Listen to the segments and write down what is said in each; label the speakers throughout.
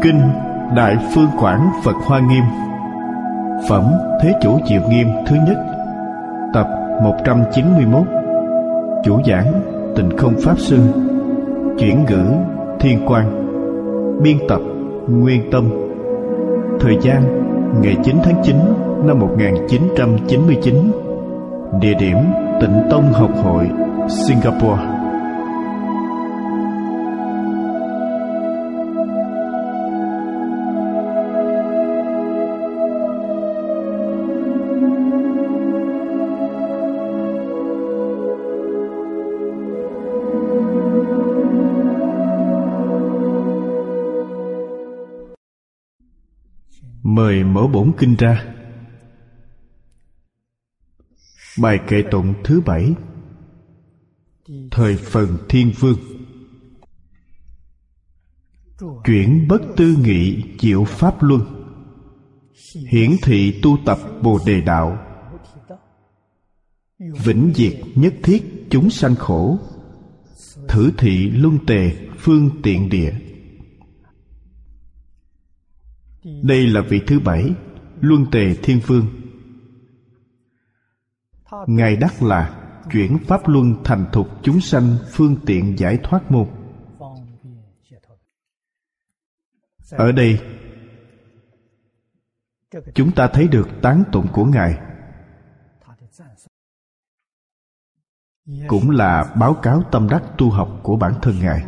Speaker 1: Kinh Đại Phương Quảng Phật Hoa Nghiêm. Phẩm Thế Chủ Diệu Nghiêm thứ nhất, tập 191. Chủ giảng Tịnh Không Pháp Sư. Chuyển ngữ Thiên Quang. Biên tập Nguyên Tâm. Thời gian ngày 9 tháng 9 năm 1999. Địa điểm Tịnh Tông Học Hội, Singapore. Mời mở bổn kinh ra. Bài kệ tụng thứ 7. Thời phần Thiên Vương. Chuyển bất tư nghị diệu pháp luân, hiển thị tu tập Bồ Đề đạo. Vĩnh diệt nhất thiết chúng sanh khổ, thử thị luân tề phương tiện địa. Đây là vị thứ 7, Luân Tề Thiên Vương. Ngài đắc là chuyển pháp luân thành thục chúng sanh phương tiện giải thoát môn. Ở đây chúng ta thấy được tán tụng của Ngài, cũng là báo cáo tâm đắc tu học của bản thân Ngài.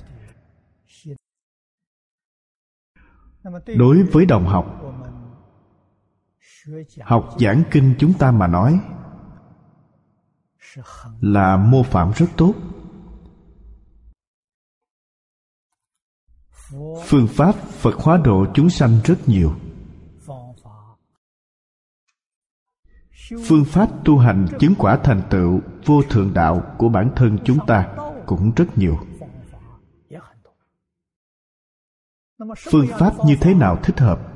Speaker 1: Đối với đồng học, học giảng kinh chúng ta mà nói là mô phạm rất tốt. Phương pháp Phật hóa độ chúng sanh rất nhiều. Phương pháp tu hành chứng quả thành tựu vô thượng đạo của bản thân chúng ta cũng rất nhiều. Phương pháp như thế nào thích hợp?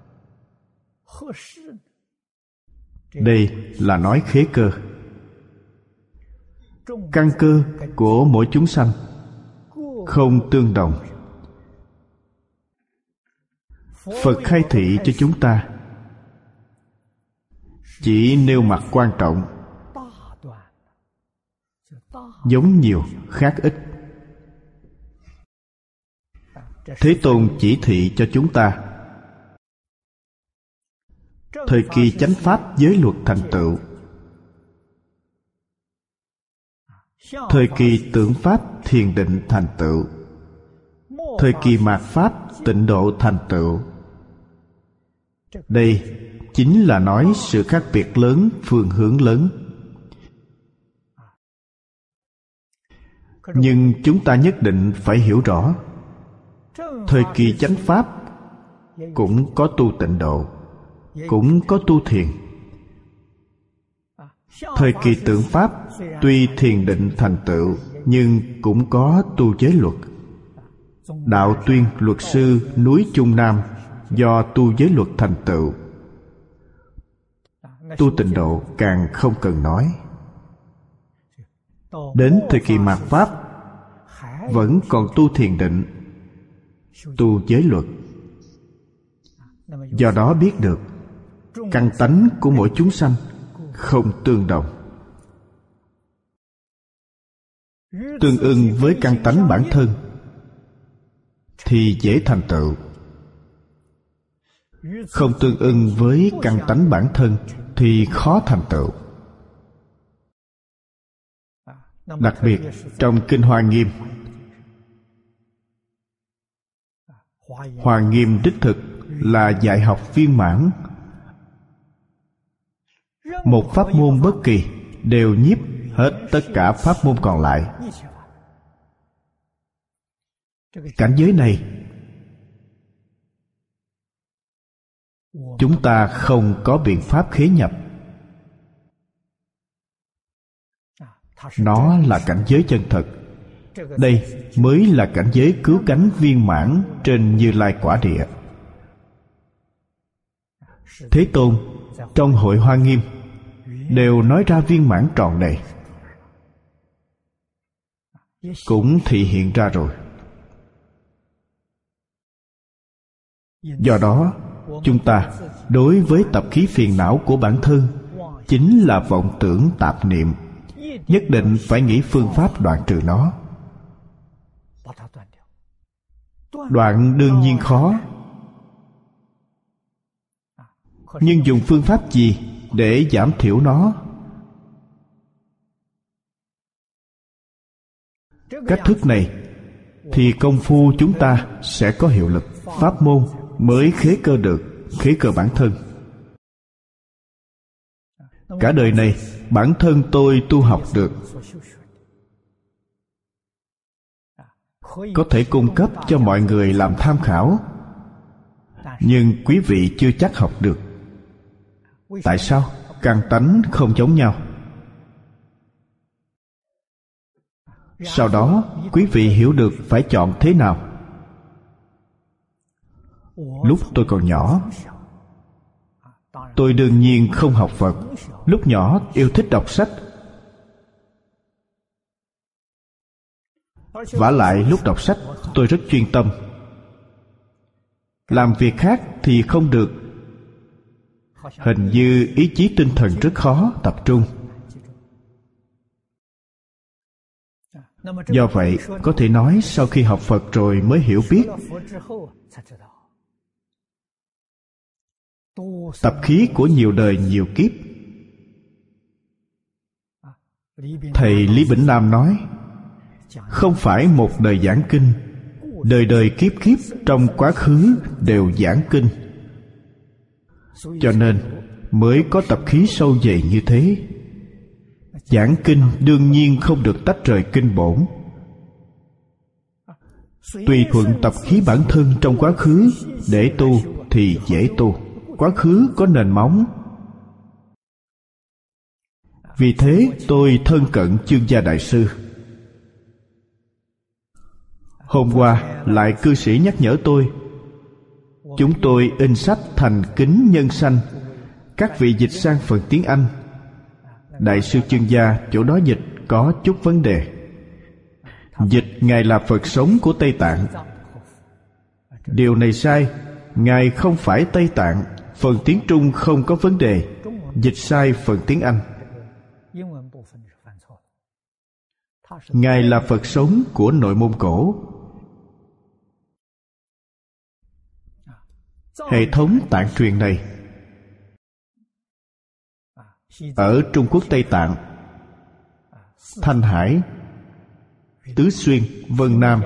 Speaker 1: Đây là nói khế cơ. Căn cơ của mỗi chúng sanh không tương đồng. Phật khai thị cho chúng ta chỉ nêu mặt quan trọng, giống nhiều khác ít. Thế Tôn chỉ thị cho chúng ta thời kỳ chánh pháp giới luật thành tựu, thời kỳ tưởng pháp thiền định thành tựu, thời kỳ mạt pháp tịnh độ thành tựu. Đây chính là nói sự khác biệt lớn, phương hướng lớn. Nhưng chúng ta nhất định phải hiểu rõ, thời kỳ chánh pháp cũng có tu tịnh độ, cũng có tu thiền. Thời kỳ tượng pháp tuy thiền định thành tựu, nhưng cũng có tu giới luật. Đạo Tuyên luật sư núi Trung Nam do tu giới luật thành tựu. Tu tịnh độ càng không cần nói. Đến thời kỳ mạt pháp vẫn còn tu thiền định, tu giới luật. Do đó biết được căn tánh của mỗi chúng sanh không tương đồng. Tương ưng với căn tánh bản thân thì dễ thành tựu. Không tương ưng với căn tánh bản thân thì khó thành tựu. Đặc biệt trong Kinh Hoa Nghiêm, Hoa Nghiêm đích thực là dạy học viên mãn. Một pháp môn bất kỳ đều nhiếp hết tất cả pháp môn còn lại. Cảnh giới này chúng ta không có biện pháp khế nhập. Nó là cảnh giới chân thực. Đây mới là cảnh giới cứu cánh viên mãn trên Như Lai quả địa. Thế Tôn trong hội Hoa Nghiêm đều nói ra viên mãn tròn đầy, cũng thị hiện ra rồi. Do đó, chúng ta đối với tập khí phiền não của bản thân chính là vọng tưởng tạp niệm, nhất định phải nghĩ phương pháp đoạn trừ nó. Đoạn đương nhiên khó, nhưng dùng phương pháp gì để giảm thiểu nó? Cách thức này thì công phu chúng ta sẽ có hiệu lực, pháp môn mới khế cơ được, khế cơ bản thân. Cả đời này bản thân tôi tu học được, có thể cung cấp cho mọi người làm tham khảo, nhưng quý vị chưa chắc học được. Tại sao? Căn tánh không giống nhau. Sau đó quý vị hiểu được phải chọn thế nào. Lúc tôi còn nhỏ, tôi đương nhiên không học Phật. Lúc nhỏ yêu thích đọc sách. Vả lại lúc đọc sách tôi rất chuyên tâm. Làm việc khác thì không được. Hình như ý chí tinh thần rất khó tập trung. Do vậy, có thể nói sau khi học Phật rồi mới hiểu biết tập khí của nhiều đời nhiều kiếp. Thầy Lý Bỉnh Nam nói, không phải một đời giảng kinh, đời đời kiếp kiếp trong quá khứ đều giảng kinh. Cho nên mới có tập khí sâu dày như thế. Giảng kinh đương nhiên không được tách rời kinh bổn. Tùy thuận tập khí bản thân trong quá khứ để tu thì dễ tu. Quá khứ có nền móng. Vì thế tôi thân cận Chương Gia Đại Sư. Hôm qua lại cư sĩ nhắc nhở tôi, chúng tôi in sách Thành Kính Nhân Sanh, các vị dịch sang phần tiếng Anh. Đại sư Chương Gia chỗ đó dịch có chút vấn đề. Dịch Ngài là Phật sống của Tây Tạng. Điều này sai. Ngài không phải Tây Tạng. Phần tiếng Trung không có vấn đề. Dịch sai phần tiếng Anh. Ngài là Phật sống của nội Mông Cổ. Hệ thống tạng truyền này ở Trung Quốc Tây Tạng, Thanh Hải, Tứ Xuyên, Vân Nam,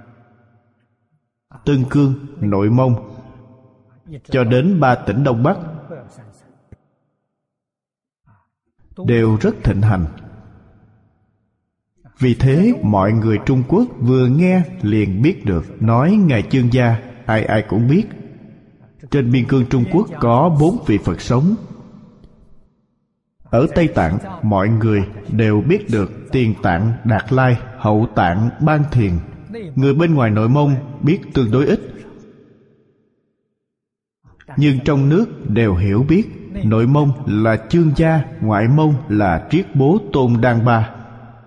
Speaker 1: Tân Cương, Nội Mông, cho đến 3 tỉnh Đông Bắc đều rất thịnh hành. Vì thế mọi người Trung Quốc vừa nghe liền biết được. Nói Ngài Chương Gia ai ai cũng biết. Trên biên cương Trung Quốc có 4 vị Phật sống. Ở Tây Tạng mọi người đều biết được Tiền Tạng, Đạt Lai, Hậu Tạng, Ban Thiền. Người bên ngoài Nội Mông biết tương đối ít, nhưng trong nước đều hiểu biết. Nội Mông là Chương Gia, ngoại Mông là Triết Bố Tôn Đan Ba.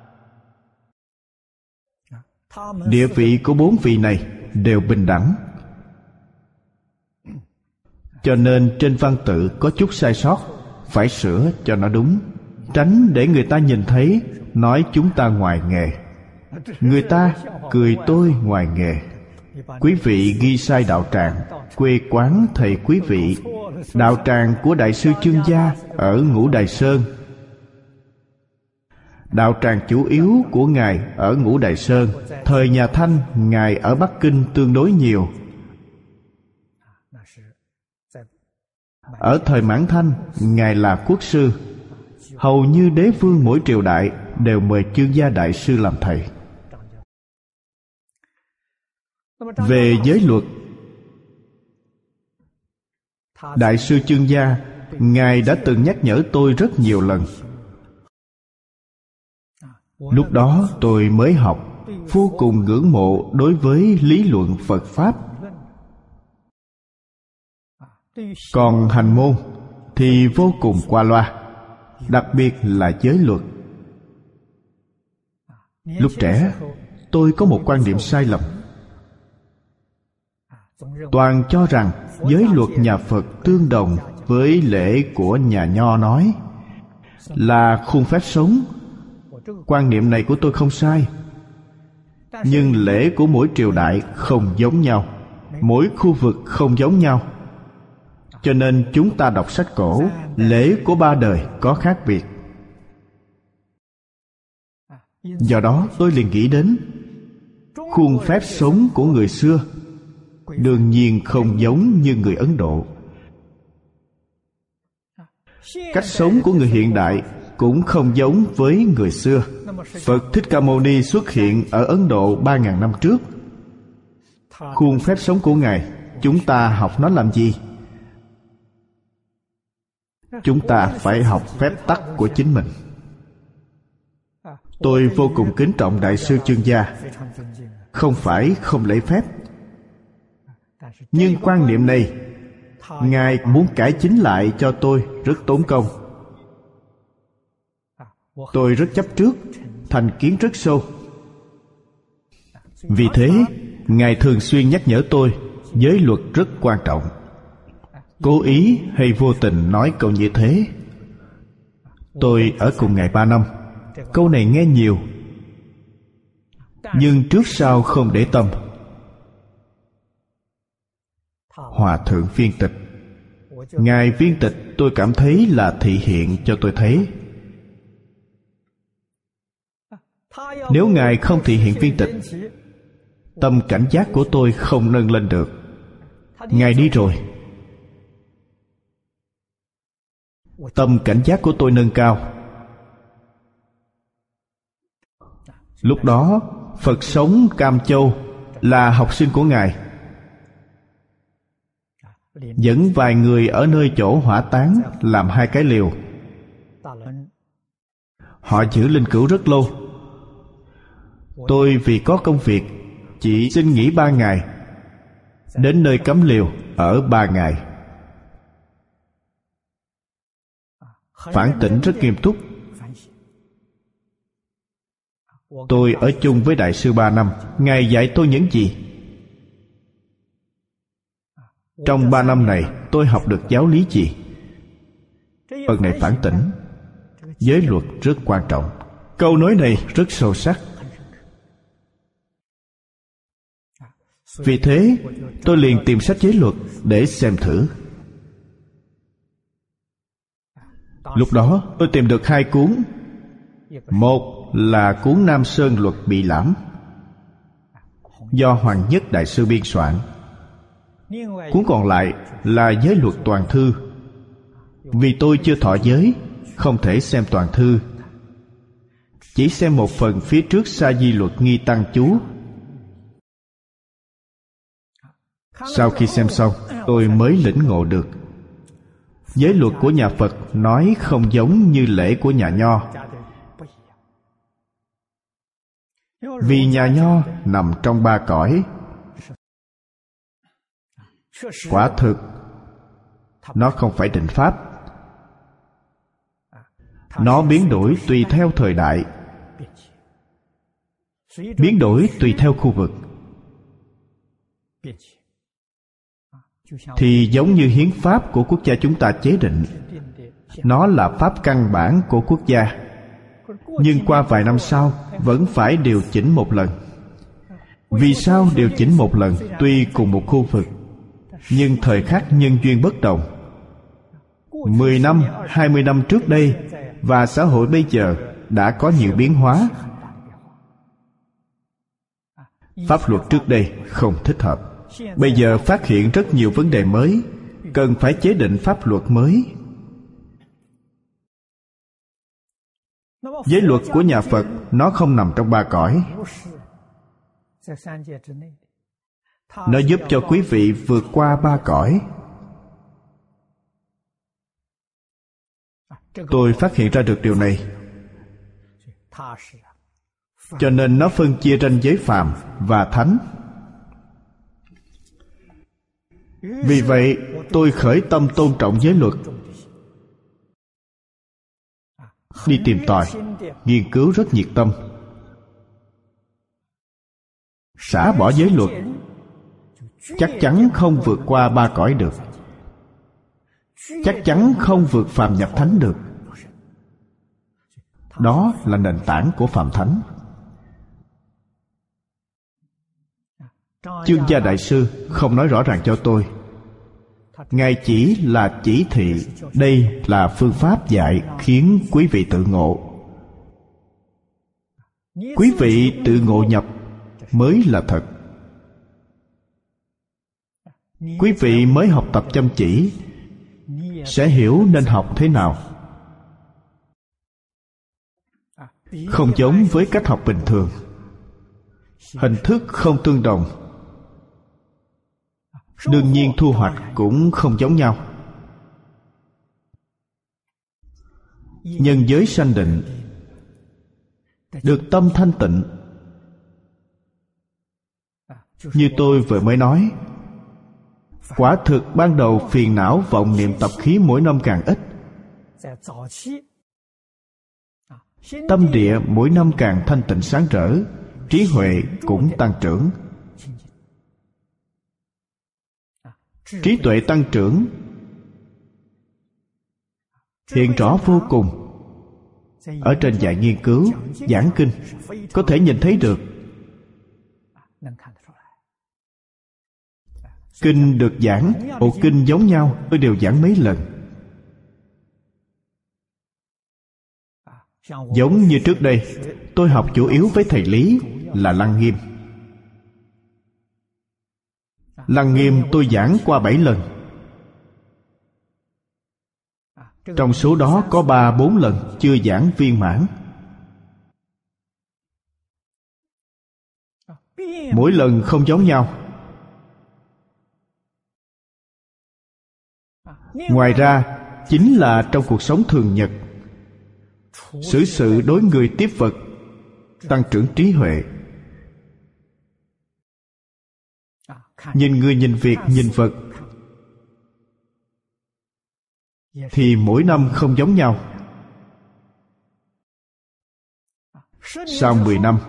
Speaker 1: Địa vị của 4 vị này đều bình đẳng. Cho nên trên văn tự có chút sai sót, phải sửa cho nó đúng, tránh để người ta nhìn thấy nói chúng ta ngoài nghề. Người ta cười tôi ngoài nghề. Quý vị ghi sai đạo tràng, quê quán thầy quý vị. Đạo tràng của Đại sư Chương Gia ở Ngũ Đài Sơn. Đạo tràng chủ yếu của Ngài ở Ngũ Đài Sơn. Thời nhà Thanh, Ngài ở Bắc Kinh tương đối nhiều. Ở thời Mãn Thanh, Ngài là quốc sư. Hầu như đế vương mỗi triều đại đều mời Chương Gia Đại sư làm thầy. Về giới luật, Đại sư Chương Gia, Ngài đã từng nhắc nhở tôi rất nhiều lần. Lúc đó tôi mới học, vô cùng ngưỡng mộ đối với lý luận Phật Pháp. Còn hành môn thì vô cùng qua loa, đặc biệt là giới luật. Lúc trẻ tôi có một quan niệm sai lầm. toàn cho rằng giới luật nhà Phật tương đồng với lễ của nhà Nho nói là khuôn phép sống. Quan niệm này của tôi không sai, nhưng lễ của mỗi triều đại không giống nhau, mỗi khu vực không giống nhau. Cho nên chúng ta đọc sách cổ, lễ của ba đời có khác biệt. Do đó tôi liền nghĩ đến khuôn phép sống của người xưa đương nhiên không giống như người Ấn Độ. Cách sống của người hiện đại cũng không giống với người xưa. Phật Thích Ca Mâu Ni xuất hiện ở Ấn Độ 3.000 năm trước. Khuôn phép sống của Ngài, chúng ta học nó làm gì? Chúng ta phải học phép tắc của chính mình. Tôi vô cùng kính trọng Đại sư Chương Gia, không phải không lễ phép, nhưng quan niệm này Ngài muốn cải chính lại cho tôi rất tốn công. Tôi rất chấp trước, thành kiến rất sâu. Vì thế Ngài thường xuyên nhắc nhở tôi giới luật rất quan trọng. Cố ý hay vô tình nói câu như thế. Tôi ở cùng Ngài 3 năm. Câu này nghe nhiều, nhưng trước sau không để tâm. Hòa thượng Viên Tịch, Ngài Viên Tịch tôi cảm thấy là thị hiện cho tôi thấy. Nếu Ngài không thị hiện Viên Tịch, tâm cảnh giác của tôi không nâng lên được. Ngài đi rồi, tâm cảnh giác của tôi nâng cao. Lúc đó Phật sống Cam Châu là học sinh của Ngài, dẫn vài người ở nơi chỗ hỏa táng làm 2 cái liều. Họ giữ linh cữu rất lâu. Tôi vì có công việc chỉ xin nghỉ 3 ngày, đến nơi cắm liều ở 3 ngày. Phản tỉnh rất nghiêm túc. Tôi ở chung với Đại sư 3 năm. Ngài dạy tôi những gì? Trong 3 năm này tôi học được giáo lý gì? Phần này phản tỉnh. Giới luật rất quan trọng. Câu nói này rất sâu sắc. Vì thế tôi liền tìm sách giới luật để xem thử. Lúc đó tôi tìm được 2 cuốn. Một là cuốn Nam Sơn Luật Bị Lãm, do Hoàng Nhất Đại sư biên soạn. Cuốn còn lại là Giới Luật Toàn Thư. Vì tôi chưa thọ giới, không thể xem toàn thư, chỉ xem một phần phía trước Sa Di Luật Nghi Tăng chú. Sau khi xem xong, tôi mới lĩnh ngộ được giới luật của nhà Phật nói không giống như lễ của nhà Nho. Vì nhà Nho nằm trong 3 cõi. Quả thực nó không phải định pháp. Nó biến đổi tùy theo thời đại, biến đổi tùy theo khu vực. Thì giống như hiến pháp của quốc gia chúng ta chế định, nó là pháp căn bản của quốc gia, nhưng qua vài năm sau vẫn phải điều chỉnh một lần. Vì sao điều chỉnh một lần? Tuy cùng một khu vực, nhưng thời khắc nhân duyên bất đồng. 10 năm, 20 năm trước đây và xã hội bây giờ đã có nhiều biến hóa. Pháp luật trước đây không thích hợp. Bây giờ phát hiện rất nhiều vấn đề mới, cần phải chế định pháp luật mới. Giới luật của nhà Phật nó không nằm trong 3 cõi. Nó giúp cho quý vị vượt qua 3 cõi. Tôi phát hiện ra được điều này. Cho nên nó phân chia ranh giới phàm và thánh. Vì vậy tôi khởi tâm tôn trọng giới luật, đi tìm tòi, nghiên cứu rất nhiệt tâm. chắc chắn không vượt qua 3 cõi được, chắc chắn không vượt phàm nhập thánh được. Đó là nền tảng của phàm thánh. Chương Gia Đại Sư không nói rõ ràng cho tôi. Ngài chỉ là chỉ thị đây là phương pháp dạy khiến quý vị tự ngộ. Quý vị tự ngộ nhập mới là thật. Quý vị mới học tập chăm chỉ sẽ hiểu nên học thế nào. Không giống với cách học bình thường. Hình thức không tương đồng, đương nhiên thu hoạch cũng không giống nhau. Nhân giới sanh định, được tâm thanh tịnh. Như tôi vừa mới nói, quả thực ban đầu phiền não vọng niệm tập khí mỗi năm càng ít, tâm địa mỗi năm càng thanh tịnh sáng rỡ, trí huệ cũng tăng trưởng. Trí tuệ tăng trưởng hiện rõ vô cùng. Ở trên dạy nghiên cứu, giảng kinh có thể nhìn thấy được. Kinh được giảng, bộ kinh giống nhau, tôi đều giảng mấy lần. Giống như trước đây, tôi học chủ yếu với thầy Lý là Lăng Nghiêm. Lăng Nghiêm tôi giảng qua 7 lần. Trong số đó có 3-4 lần chưa giảng viên mãn. Mỗi lần không giống nhau. Ngoài ra, chính là trong cuộc sống thường nhật, xử sự đối người tiếp vật, tăng trưởng trí huệ. Nhìn người, nhìn việc, nhìn vật thì mỗi năm không giống nhau. Sau 10 năm,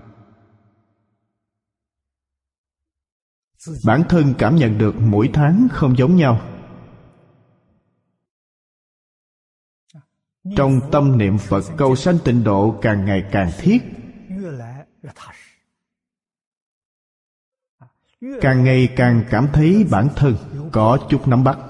Speaker 1: bản thân cảm nhận được mỗi tháng không giống nhau. Trong tâm niệm Phật cầu sanh tịnh độ càng ngày càng thiết, càng ngày càng cảm thấy bản thân có chút nắm bắt.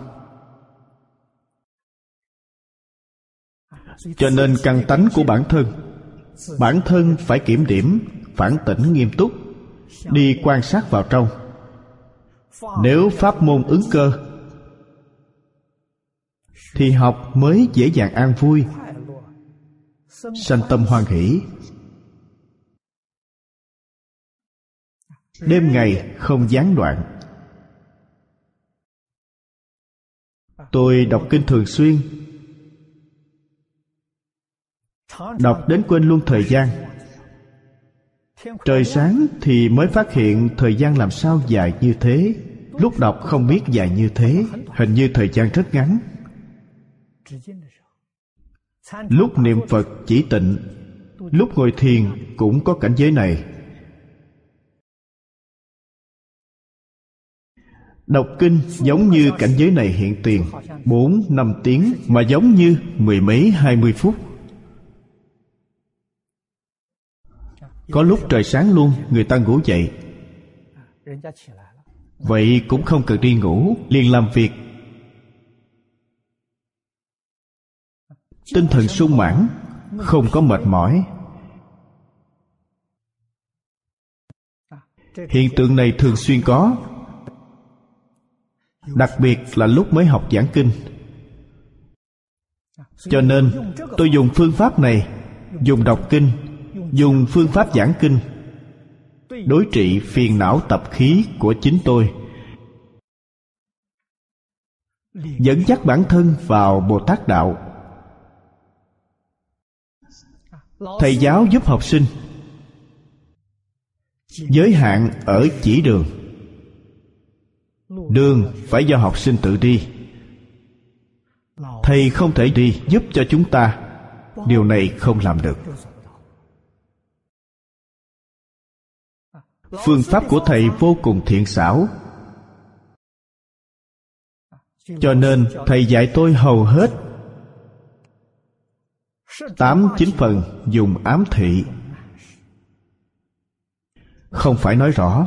Speaker 1: Cho nên căn tánh của bản thân phải kiểm điểm, phản tỉnh nghiêm túc, đi quan sát vào trong. Nếu pháp môn ứng cơ thì học mới dễ dàng an vui, sanh tâm hoan hỷ. Đêm ngày không gián đoạn. Tôi đọc kinh thường xuyên, đọc đến quên luôn thời gian. Trời sáng thì mới phát hiện thời gian làm sao dài như thế. Lúc đọc không biết dài như thế, hình như thời gian rất ngắn. Lúc niệm Phật chỉ tịnh, lúc ngồi thiền cũng có cảnh giới này. Đọc kinh giống như cảnh giới này hiện tiền 4-5 tiếng, mà giống như 10 mấy 20 phút. Có lúc trời sáng luôn, người ta ngủ dậy. Vậy cũng không cần đi ngủ, liền làm việc. Tinh thần sung mãn, không có mệt mỏi. Hiện tượng này thường xuyên có, đặc biệt là lúc mới học giảng kinh. Cho nên tôi dùng phương pháp này, dùng đọc kinh, dùng phương pháp giảng kinh, đối trị phiền não tập khí của chính tôi, dẫn dắt bản thân vào Bồ Tát đạo. Thầy giáo giúp học sinh, giới hạn ở chỉ đường. Đường phải do học sinh tự đi. Thầy không thể đi giúp cho chúng ta. Điều này không làm được. Phương pháp của thầy vô cùng thiện xảo, Cho nên thầy dạy tôi hầu hết 8-9 phần dùng ám thị. Không phải nói rõ.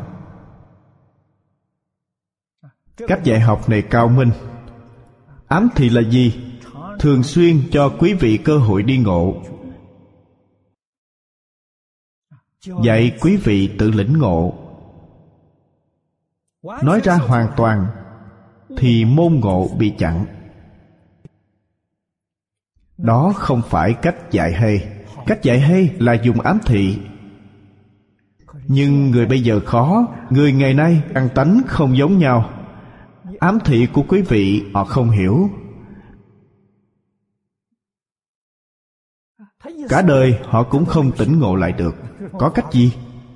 Speaker 1: Cách dạy học này cao minh. Ám thị là gì? Thường xuyên cho quý vị cơ hội đi ngộ, dạy quý vị tự lĩnh ngộ. Nói ra hoàn toàn thì môn ngộ bị chặn. Đó không phải cách dạy hay. Cách dạy hay là dùng ám thị. Nhưng người bây giờ khó. Người ngày nay ăn tánh không giống nhau. Ám thị của quý vị họ không hiểu. Cả đời họ cũng không tỉnh ngộ lại được. Có cách gì?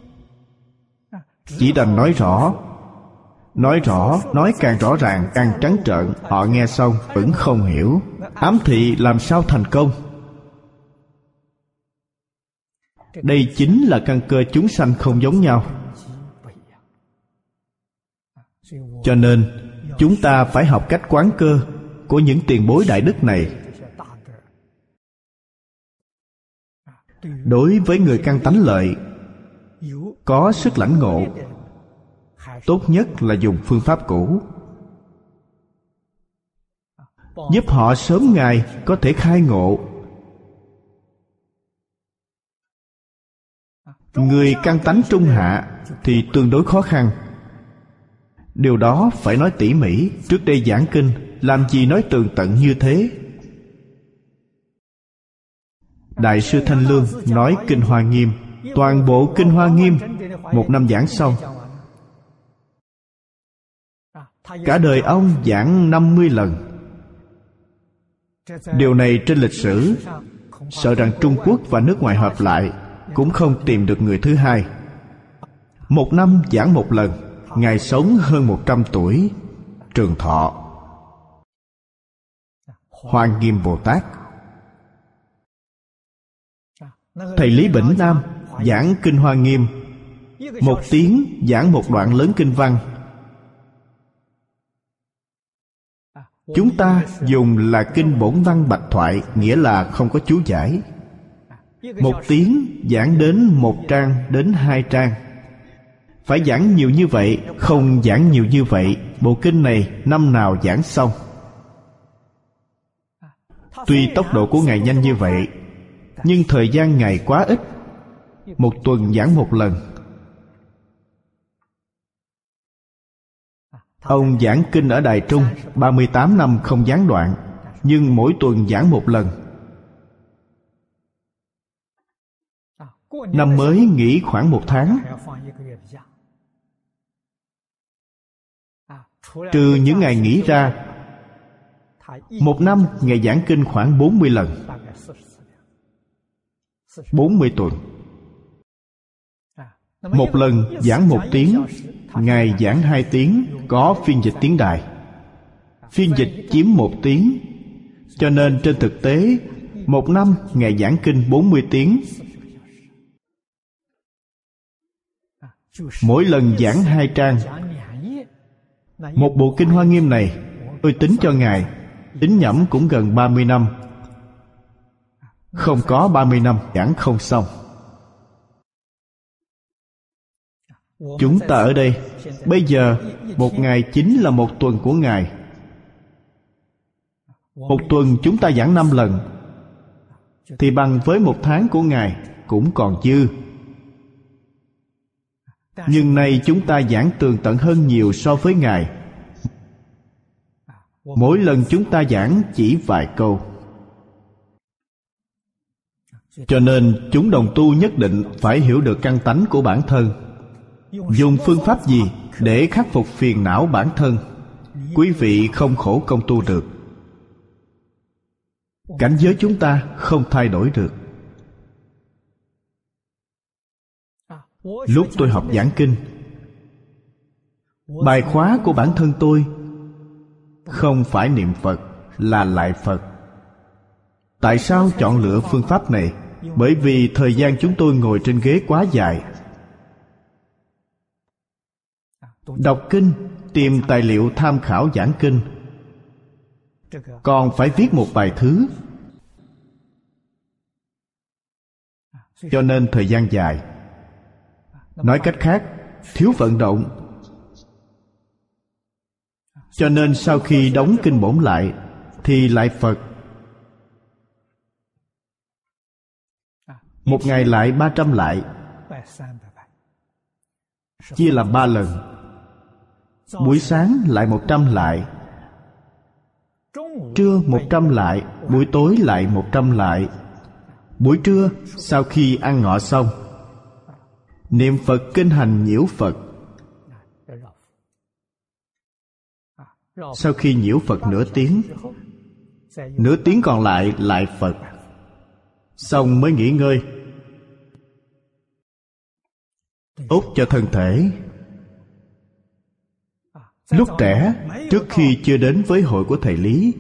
Speaker 1: Chỉ đành nói rõ. Nói rõ, nói càng rõ ràng, càng trắng trợn. Họ nghe xong vẫn không hiểu. Ám thị làm sao thành công? Đây chính là căn cơ chúng sanh không giống nhau. Cho nên chúng ta phải học cách quán cơ của những tiền bối đại đức này. Đối với người căn tánh lợi, có sức lãnh ngộ, tốt nhất là dùng phương pháp cũ, giúp họ sớm ngày có thể khai ngộ. Người căn tánh trung hạ thì tương đối khó khăn. Điều đó phải nói tỉ mỉ. Trước đây giảng kinh, làm gì nói tường tận như thế? Đại sư Thanh Lương nói Kinh Hoa Nghiêm, toàn bộ Kinh Hoa Nghiêm 1 năm giảng xong. Cả đời ông giảng 50 lần. Điều này trên lịch sử, sợ rằng Trung Quốc và nước ngoài hợp lại cũng không tìm được người thứ hai. 1 năm giảng 1 lần. Ngài sống hơn 100 tuổi, trường thọ. Hoa Nghiêm Bồ Tát. Thầy Lý Bỉnh Nam giảng Kinh Hoa Nghiêm 1 tiếng giảng một đoạn lớn kinh văn. Chúng ta dùng là kinh bổn văn bạch thoại, nghĩa là không có chú giải. 1 tiếng giảng đến 1 trang đến 2 trang. Phải giảng nhiều như vậy. Không giảng nhiều như vậy, bộ kinh này năm nào giảng xong? Tuy tốc độ của Ngài nhanh như vậy, nhưng thời gian Ngài quá ít. 1 tuần giảng 1 lần. Ông giảng kinh ở Đài Trung 38 năm không gián đoạn, nhưng mỗi tuần giảng 1 lần. Năm mới nghỉ khoảng 1 tháng. Trừ những ngày nghỉ ra, 1 năm Ngài giảng kinh khoảng 40 lần. 40 tuần. 1 lần giảng 1 tiếng, Ngài giảng 2 tiếng, có phiên dịch tiếng Đài. Phiên dịch chiếm 1 tiếng. Cho nên trên thực tế 1 năm Ngài giảng kinh 40 tiếng. Mỗi lần giảng 2 trang. Một bộ Kinh Hoa Nghiêm này, tôi tính cho Ngài, tính nhẩm cũng gần 30 năm. Không có 30 năm giảng không xong. Chúng ta ở đây, bây giờ 1 ngày chính là 1 tuần của Ngài. 1 tuần chúng ta giảng 5 lần, thì bằng với 1 tháng của Ngài cũng còn dư. Nhưng nay chúng ta giảng tường tận hơn nhiều so với Ngài. Mỗi lần chúng ta giảng chỉ vài câu. Cho nên chúng đồng tu nhất định phải hiểu được căn tánh của bản thân. Dùng phương pháp gì để khắc phục phiền não bản thân? Quý vị không khổ công tu được. Cảnh giới chúng ta không thay đổi được. Lúc tôi học giảng kinh, bài khóa của bản thân tôi không phải niệm Phật, là lại Phật. Tại sao chọn lựa phương pháp này? Bởi vì thời gian chúng tôi ngồi trên ghế quá dài. Đọc kinh, tìm tài liệu tham khảo giảng kinh, còn phải viết một vài thứ. Cho nên thời gian dài. Nói cách khác, thiếu vận động. Cho nên sau khi đóng kinh bổn lại thì lại Phật. Một ngày lại 300 lại, chia làm 3 lần. Buổi sáng lại 100 lại, trưa 100 lại, buổi tối lại 100 lại. Buổi trưa sau khi ăn ngọ xong, niệm Phật kinh hành nhiễu Phật. Sau khi nhiễu Phật nửa tiếng còn lại lại Phật. Xong mới nghỉ ngơi, tốt cho thân thể. Lúc trẻ, trước khi chưa đến với hội của thầy Lý,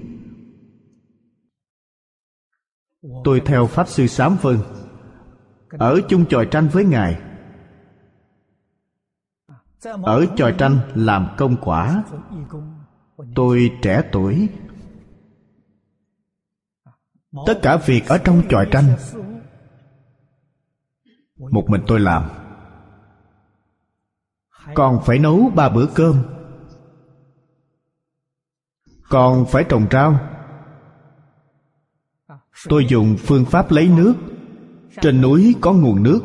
Speaker 1: tôi theo Pháp Sư Sám Vân, ở chung chòi tranh với Ngài. Ở chòi tranh làm công quả. Tôi trẻ tuổi. Tất cả việc ở trong chòi tranh một mình tôi làm. Còn phải nấu 3 bữa cơm, còn phải trồng rau. Tôi dùng phương pháp lấy nước. Trên núi có nguồn nước.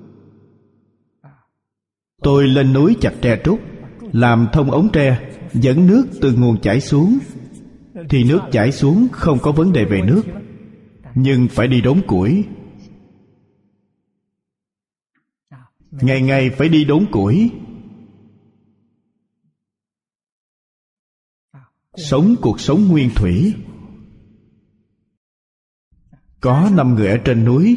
Speaker 1: Tôi lên núi chặt tre trúc, làm thông ống tre, dẫn nước từ nguồn chảy xuống. Thì nước chảy xuống không có vấn đề về nước, nhưng phải đi đốn củi. Ngày ngày phải đi đốn củi. Sống cuộc sống nguyên thủy. Có 5 người ở trên núi.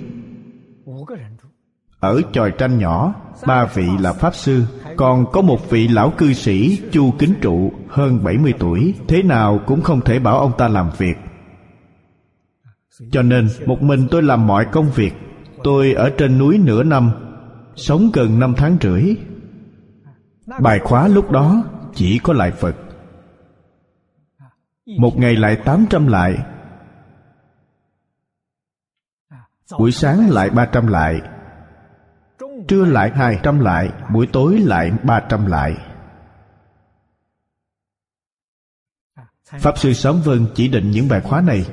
Speaker 1: Ở chòi tranh nhỏ, 3 vị là Pháp Sư, còn có một vị lão cư sĩ Chu Kính Trụ, hơn 70 tuổi. Thế nào cũng không thể bảo ông ta làm việc. Cho nên một mình tôi làm mọi công việc. Tôi ở trên núi nửa năm, sống gần 5 tháng rưỡi. Bài khóa lúc đó chỉ có lại Phật. Một ngày lại 800 lại, buổi sáng lại 300 lại, trưa lại 200 lại, buổi tối lại 300 lại. Pháp Sư Sám Vân chỉ định những bài khóa này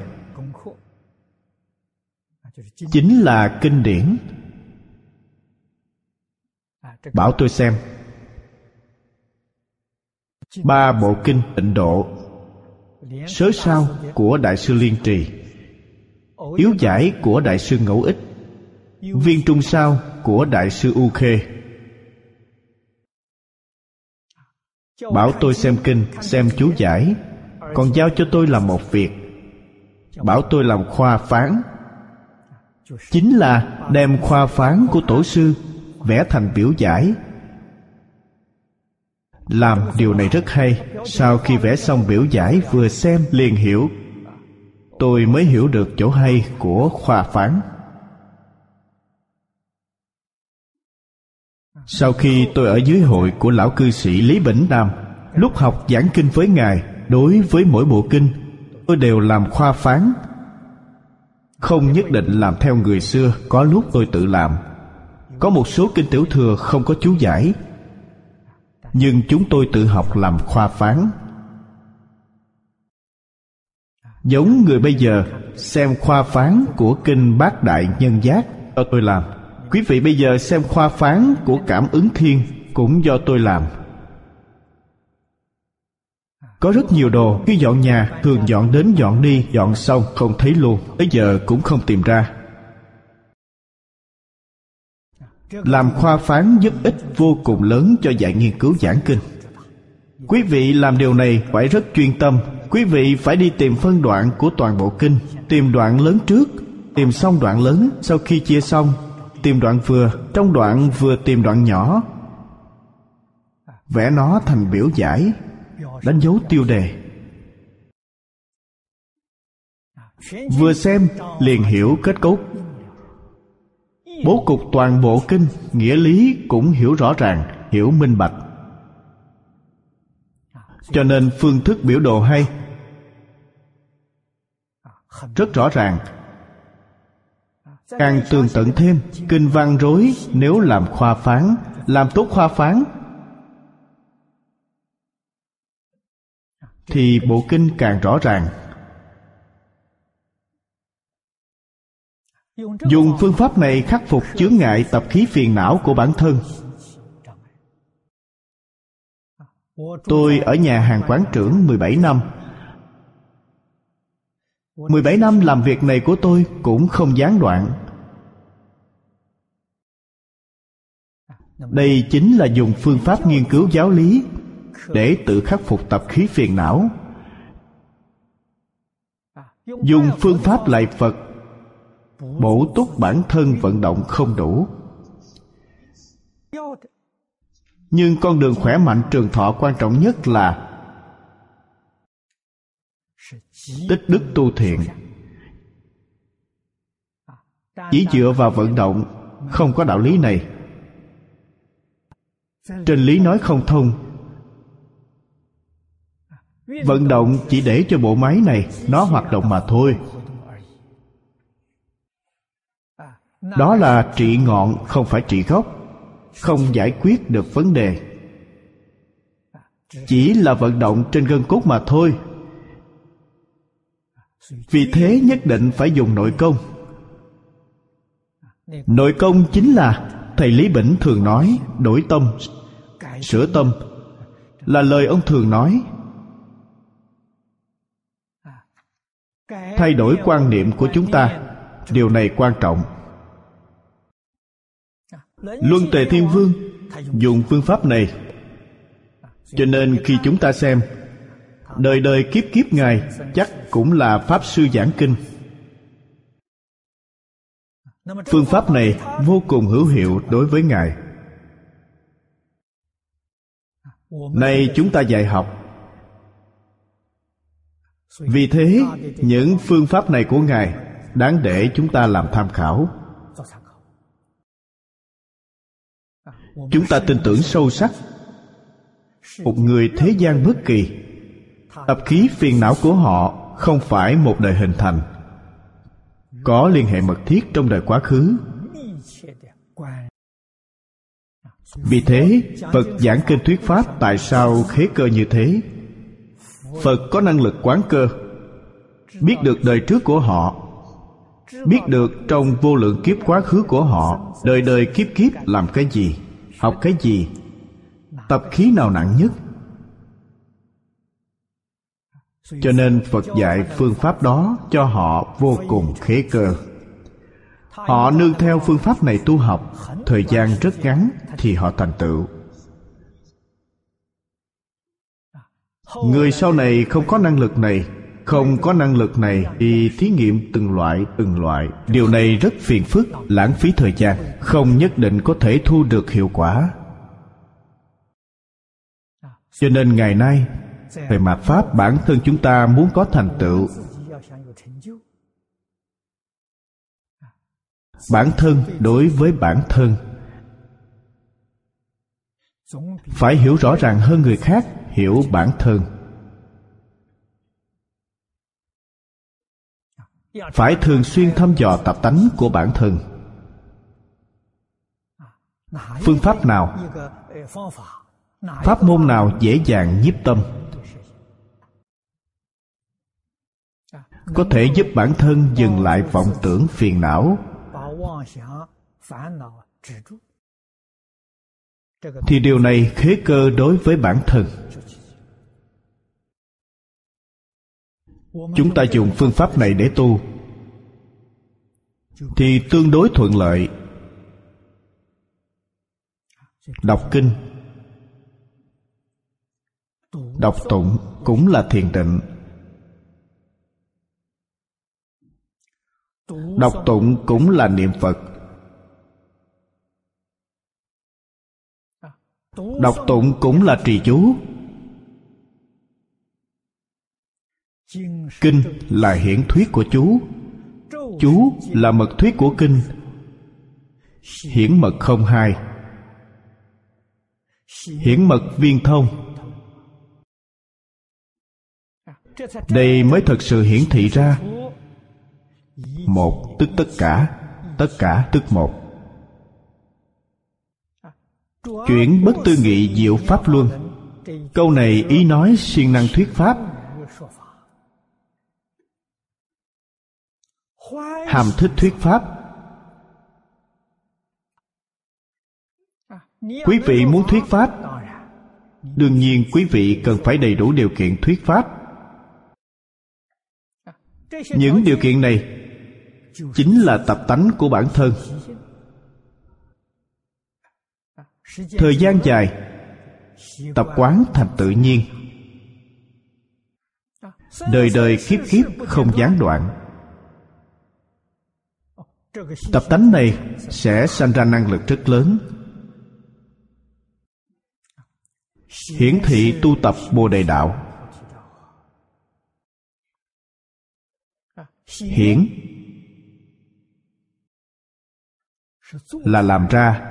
Speaker 1: chính là kinh điển. Bảo tôi xem 3 bộ kinh Tịnh Độ, Sớ Sao của Đại sư Liên Trì, Yếu Giải của Đại sư Ngẫu Ích, Viên Trung Sao của Đại sư U Khê. Bảo tôi xem kinh, xem chú giải, còn giao cho tôi làm một việc. Bảo tôi làm khoa phán, chính là đem khoa phán của tổ sư vẽ thành biểu giải. Làm điều này rất hay. Sau khi vẽ xong biểu giải, vừa xem liền hiểu. Tôi mới hiểu được chỗ hay của khoa phán. Sau khi tôi ở dưới hội của lão cư sĩ Lý Bỉnh Nam, lúc học giảng kinh với Ngài, đối với mỗi bộ kinh tôi đều làm khoa phán, không nhất định làm theo người xưa. Có lúc tôi tự làm. Có một số kinh tiểu thừa không có chú giải, nhưng chúng tôi tự học làm khoa phán. Giống người bây giờ xem khoa phán của kinh Bát Đại Nhân Giác do tôi làm. Quý vị bây giờ xem khoa phán của Cảm Ứng Thiên cũng do tôi làm. Có rất nhiều đồ khi dọn nhà thường dọn đến dọn đi, dọn xong không thấy luôn, bây giờ cũng không tìm ra. Làm khoa phán giúp ích vô cùng lớn cho dạy nghiên cứu giảng kinh. Quý vị làm điều này phải rất chuyên tâm. Quý vị phải đi tìm phân đoạn của toàn bộ kinh, tìm đoạn lớn trước, tìm xong đoạn lớn. Sau khi chia xong, tìm đoạn vừa, trong đoạn vừa tìm đoạn nhỏ, vẽ nó thành biểu giải, đánh dấu tiêu đề. Vừa xem liền hiểu kết cấu, bố cục toàn bộ kinh, nghĩa lý cũng hiểu rõ ràng, hiểu minh bạch. Cho nên phương thức biểu đồ hay. rất rõ ràng. Càng tường tận thêm, kinh văn rối nếu làm khoa phán, làm tốt khoa phán, thì bộ kinh càng rõ ràng. Dùng phương pháp này khắc phục chướng ngại tập khí phiền não của bản thân. Tôi ở nhà hàng quán trưởng 17 năm. 17 năm làm việc này của tôi cũng không gián đoạn. Đây chính là dùng phương pháp nghiên cứu giáo lý để tự khắc phục tập khí phiền não. Dùng phương pháp lạy Phật bổ túc bản thân vận động không đủ. Nhưng con đường khỏe mạnh trường thọ quan trọng nhất là tích đức tu thiện. Chỉ dựa vào vận động không có đạo lý này. Trên lý nói không thông. Vận động chỉ để cho bộ máy này nó hoạt động mà thôi. Đó là trị ngọn không phải trị gốc, không giải quyết được vấn đề. Chỉ là vận động trên gân cốt mà thôi. Vì thế nhất định phải dùng nội công. Nội công chính là thầy Lý Bỉnh thường nói đổi tâm, sửa tâm, là lời ông thường nói. Thay đổi quan niệm của chúng ta, điều này quan trọng. Luân Tề Thiên Vương dùng phương pháp này, cho nên khi chúng ta xem, đời đời kiếp kiếp Ngài chắc cũng là Pháp Sư giảng kinh. Phương pháp này vô cùng hữu hiệu đối với Ngài. Nay chúng ta dạy học. Vì thế, những phương pháp này của Ngài đáng để chúng ta làm tham khảo. Chúng ta tin tưởng sâu sắc, một người thế gian bất kỳ, tập khí phiền não của họ không phải một đời hình thành, có liên hệ mật thiết trong đời quá khứ. Vì thế, Phật giảng kinh thuyết pháp tại sao khế cơ như thế? Phật có năng lực quán cơ, biết được đời trước của họ, biết được trong vô lượng kiếp quá khứ của họ, đời đời kiếp kiếp làm cái gì, học cái gì, tập khí nào nặng nhất. Cho nên Phật dạy phương pháp đó cho họ vô cùng khế cơ. Họ nương theo phương pháp này tu học, thời gian rất ngắn thì họ thành tựu. Người sau này không có năng lực này, không có năng lực này thì thí nghiệm từng loại. Điều này rất phiền phức, lãng phí thời gian, không nhất định có thể thu được hiệu quả. Cho nên ngày nay, về mạt Pháp, bản thân chúng ta muốn có thành tựu, bản thân đối với bản thân phải hiểu rõ ràng hơn người khác hiểu bản thân. Phải thường xuyên thăm dò tập tánh của bản thân. Phương pháp nào, pháp môn nào dễ dàng nhiếp tâm, có thể giúp bản thân dừng lại vọng tưởng phiền não, thì điều này khế cơ đối với bản thân. Chúng ta dùng phương pháp này để tu thì tương đối thuận lợi. Đọc kinh, đọc tụng cũng là thiền định. Đọc tụng cũng là niệm Phật. Đọc tụng cũng là trì chú. Kinh là hiển thuyết của chú, chú là mật thuyết của kinh. Hiển mật không hai, hiển mật viên thông. Đây mới thật sự hiển thị ra Một tức tất cả tức một. Chuyển bất tư nghị diệu pháp luân. Câu này ý nói siêng năng thuyết pháp, hàm thích thuyết pháp. Quý vị muốn thuyết pháp, đương nhiên quý vị cần phải đầy đủ điều kiện thuyết pháp. Những điều kiện này chính là tập tánh của bản thân. Thời gian dài, tập quán thành tự nhiên, đời đời kiếp kiếp không gián đoạn. Tập tánh này sẽ sanh ra năng lực rất lớn, hiển thị tu tập Bồ Đề đạo. Hiển là làm ra,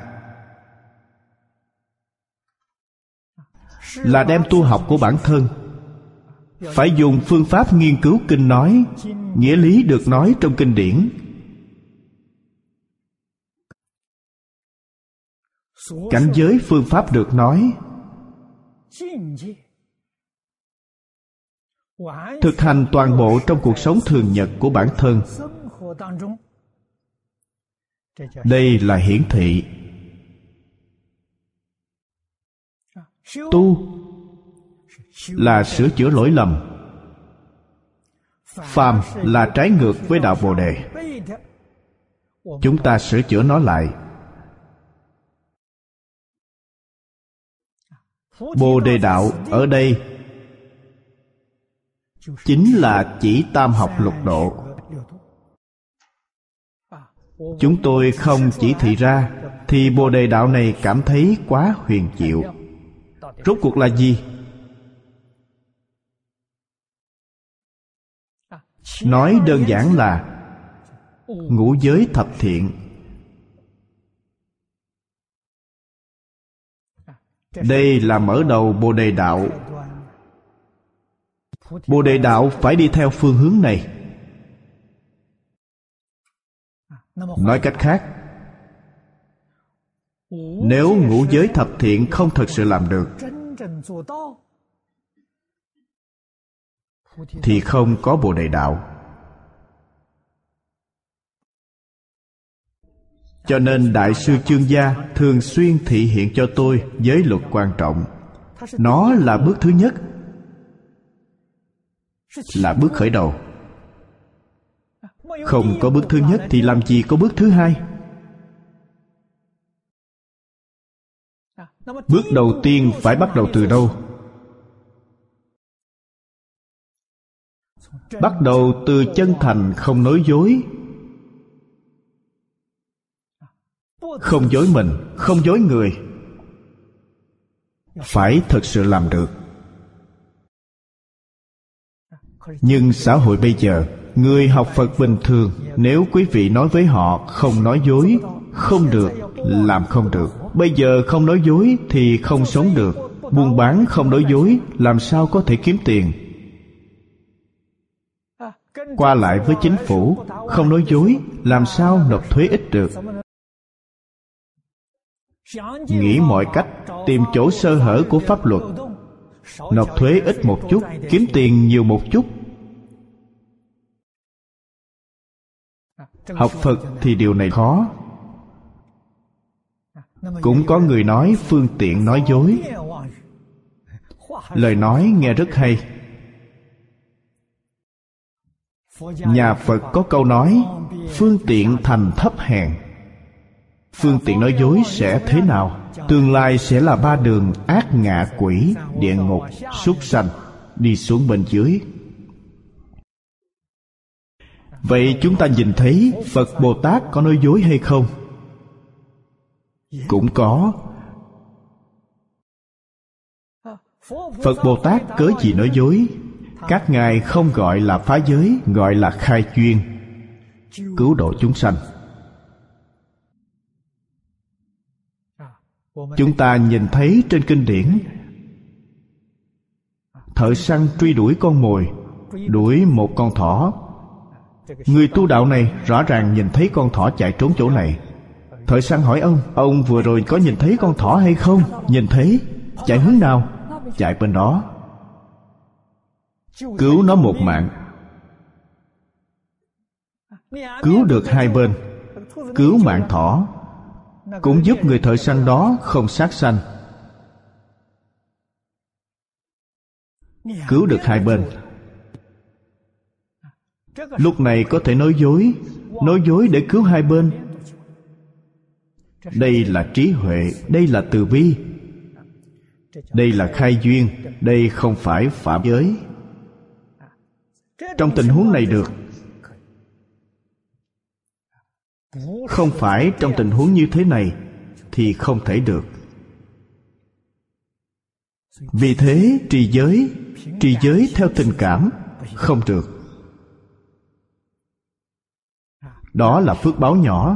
Speaker 1: là đem tu học của bản thân, phải dùng phương pháp nghiên cứu kinh nói, nghĩa lý được nói trong kinh điển, cảnh giới phương pháp được nói, thực hành toàn bộ trong cuộc sống thường nhật của bản thân. Đây là hiển thị. Tu là sửa chữa lỗi lầm. Phàm là trái ngược với đạo Bồ Đề. Chúng ta sửa chữa nó lại. Bồ Đề đạo ở đây chính là chỉ tam học lục độ. Chúng tôi không chỉ thị ra, thì Bồ Đề đạo này cảm thấy quá huyền diệu. Rốt cuộc là gì? Nói đơn giản là ngũ giới thập thiện. Đây là mở đầu Bồ Đề đạo. Bồ Đề đạo phải đi theo phương hướng này. Nói cách khác, nếu ngũ giới thập thiện không thực sự làm được, thì không có Bồ Đề đạo. Cho nên Đại sư Chương Gia thường xuyên thị hiện cho tôi giới luật quan trọng. Nó là bước thứ nhất, là bước khởi đầu. Không có bước thứ nhất thì làm gì có bước thứ hai? Bước đầu tiên phải bắt đầu từ đâu? Bắt đầu từ chân thành không nói dối. Không dối mình, không dối người. Phải thực sự làm được. Nhưng xã hội bây giờ, người học Phật bình thường, nếu quý vị nói với họ không nói dối, không được, làm không được. Bây giờ không nói dối thì không sống được. Buôn bán không nói dối, làm sao có thể kiếm tiền? Qua lại với chính phủ, không nói dối, làm sao nộp thuế ít được? Nghĩ mọi cách tìm chỗ sơ hở của pháp luật, nộp thuế ít một chút, kiếm tiền nhiều một chút. Học Phật thì điều này khó. Cũng có người nói phương tiện nói dối. Lời nói nghe rất hay. Nhà Phật có câu nói phương tiện thành thấp hèn. Phương tiện nói dối sẽ thế nào? Tương lai sẽ là ba đường ác ngạ quỷ, địa ngục, súc sanh, đi xuống bên dưới. Vậy chúng ta nhìn thấy Phật Bồ Tát có nói dối hay không? Cũng có. Phật Bồ Tát cớ gì nói dối? Các ngài không gọi là phá giới, gọi là khai chuyên, cứu độ chúng sanh. Chúng ta nhìn thấy trên kinh điển, thợ săn truy đuổi con mồi, đuổi một con thỏ. Người tu đạo này rõ ràng nhìn thấy con thỏ chạy trốn chỗ này. Thợ săn hỏi ông vừa rồi có nhìn thấy con thỏ hay không? Nhìn thấy. Chạy hướng nào? Chạy bên đó. Cứu nó một mạng. Cứu được hai bên. Cứu mạng thỏ, cũng giúp người thợ săn đó không sát sanh. Cứu được hai bên. Lúc này có thể nói dối để cứu hai bên. Đây là trí huệ, đây là từ bi, đây là khai duyên, đây không phải phạm giới. Trong tình huống này được. Không phải trong tình huống như thế này thì không thể được. Vì thế trì giới theo tình cảm không được. Đó là phước báo nhỏ.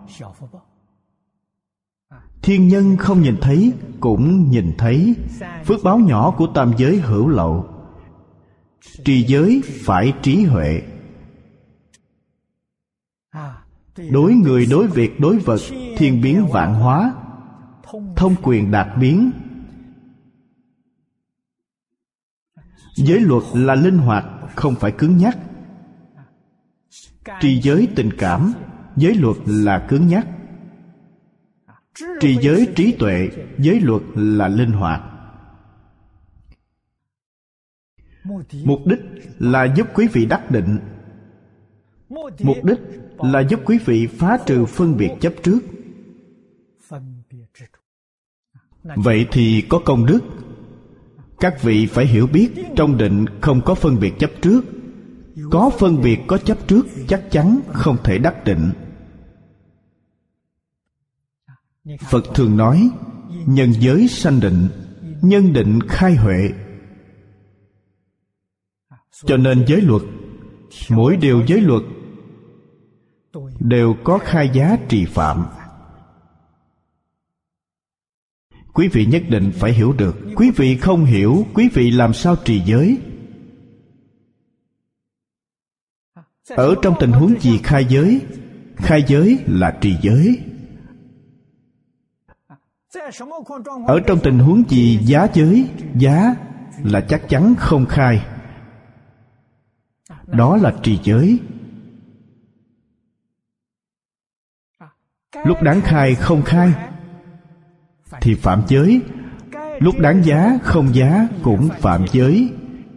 Speaker 1: Thiên nhân không nhìn thấy cũng nhìn thấy phước báo nhỏ của tam giới hữu lậu. Trì giới phải trí huệ. Đối người, đối việc, đối vật, thiên biến vạn hóa, thông quyền đạt biến. Giới luật là linh hoạt, không phải cứng nhắc. Trì giới tình cảm, giới luật là cứng nhắc. Trì giới trí tuệ, giới luật là linh hoạt. Mục đích là giúp quý vị đắc định. Mục đích là giúp quý vị phá trừ phân biệt chấp trước. Vậy thì có công đức. Các vị phải hiểu biết trong định không có phân biệt chấp trước. Có phân biệt có chấp trước chắc chắn không thể đắc định. Phật thường nói nhân giới sanh định, nhân định khai huệ. Cho nên giới luật, mỗi điều giới luật đều có khai giá trì phạm. Quý vị nhất định phải hiểu được. Quý vị không hiểu, quý vị làm sao trì giới? Ở trong tình huống gì khai giới? Khai giới là trì giới. Ở trong tình huống gì giá giới? Giá là chắc chắn không khai. Đó là trì giới. Lúc đáng khai không khai thì phạm giới. Lúc đáng giá không giá cũng phạm giới.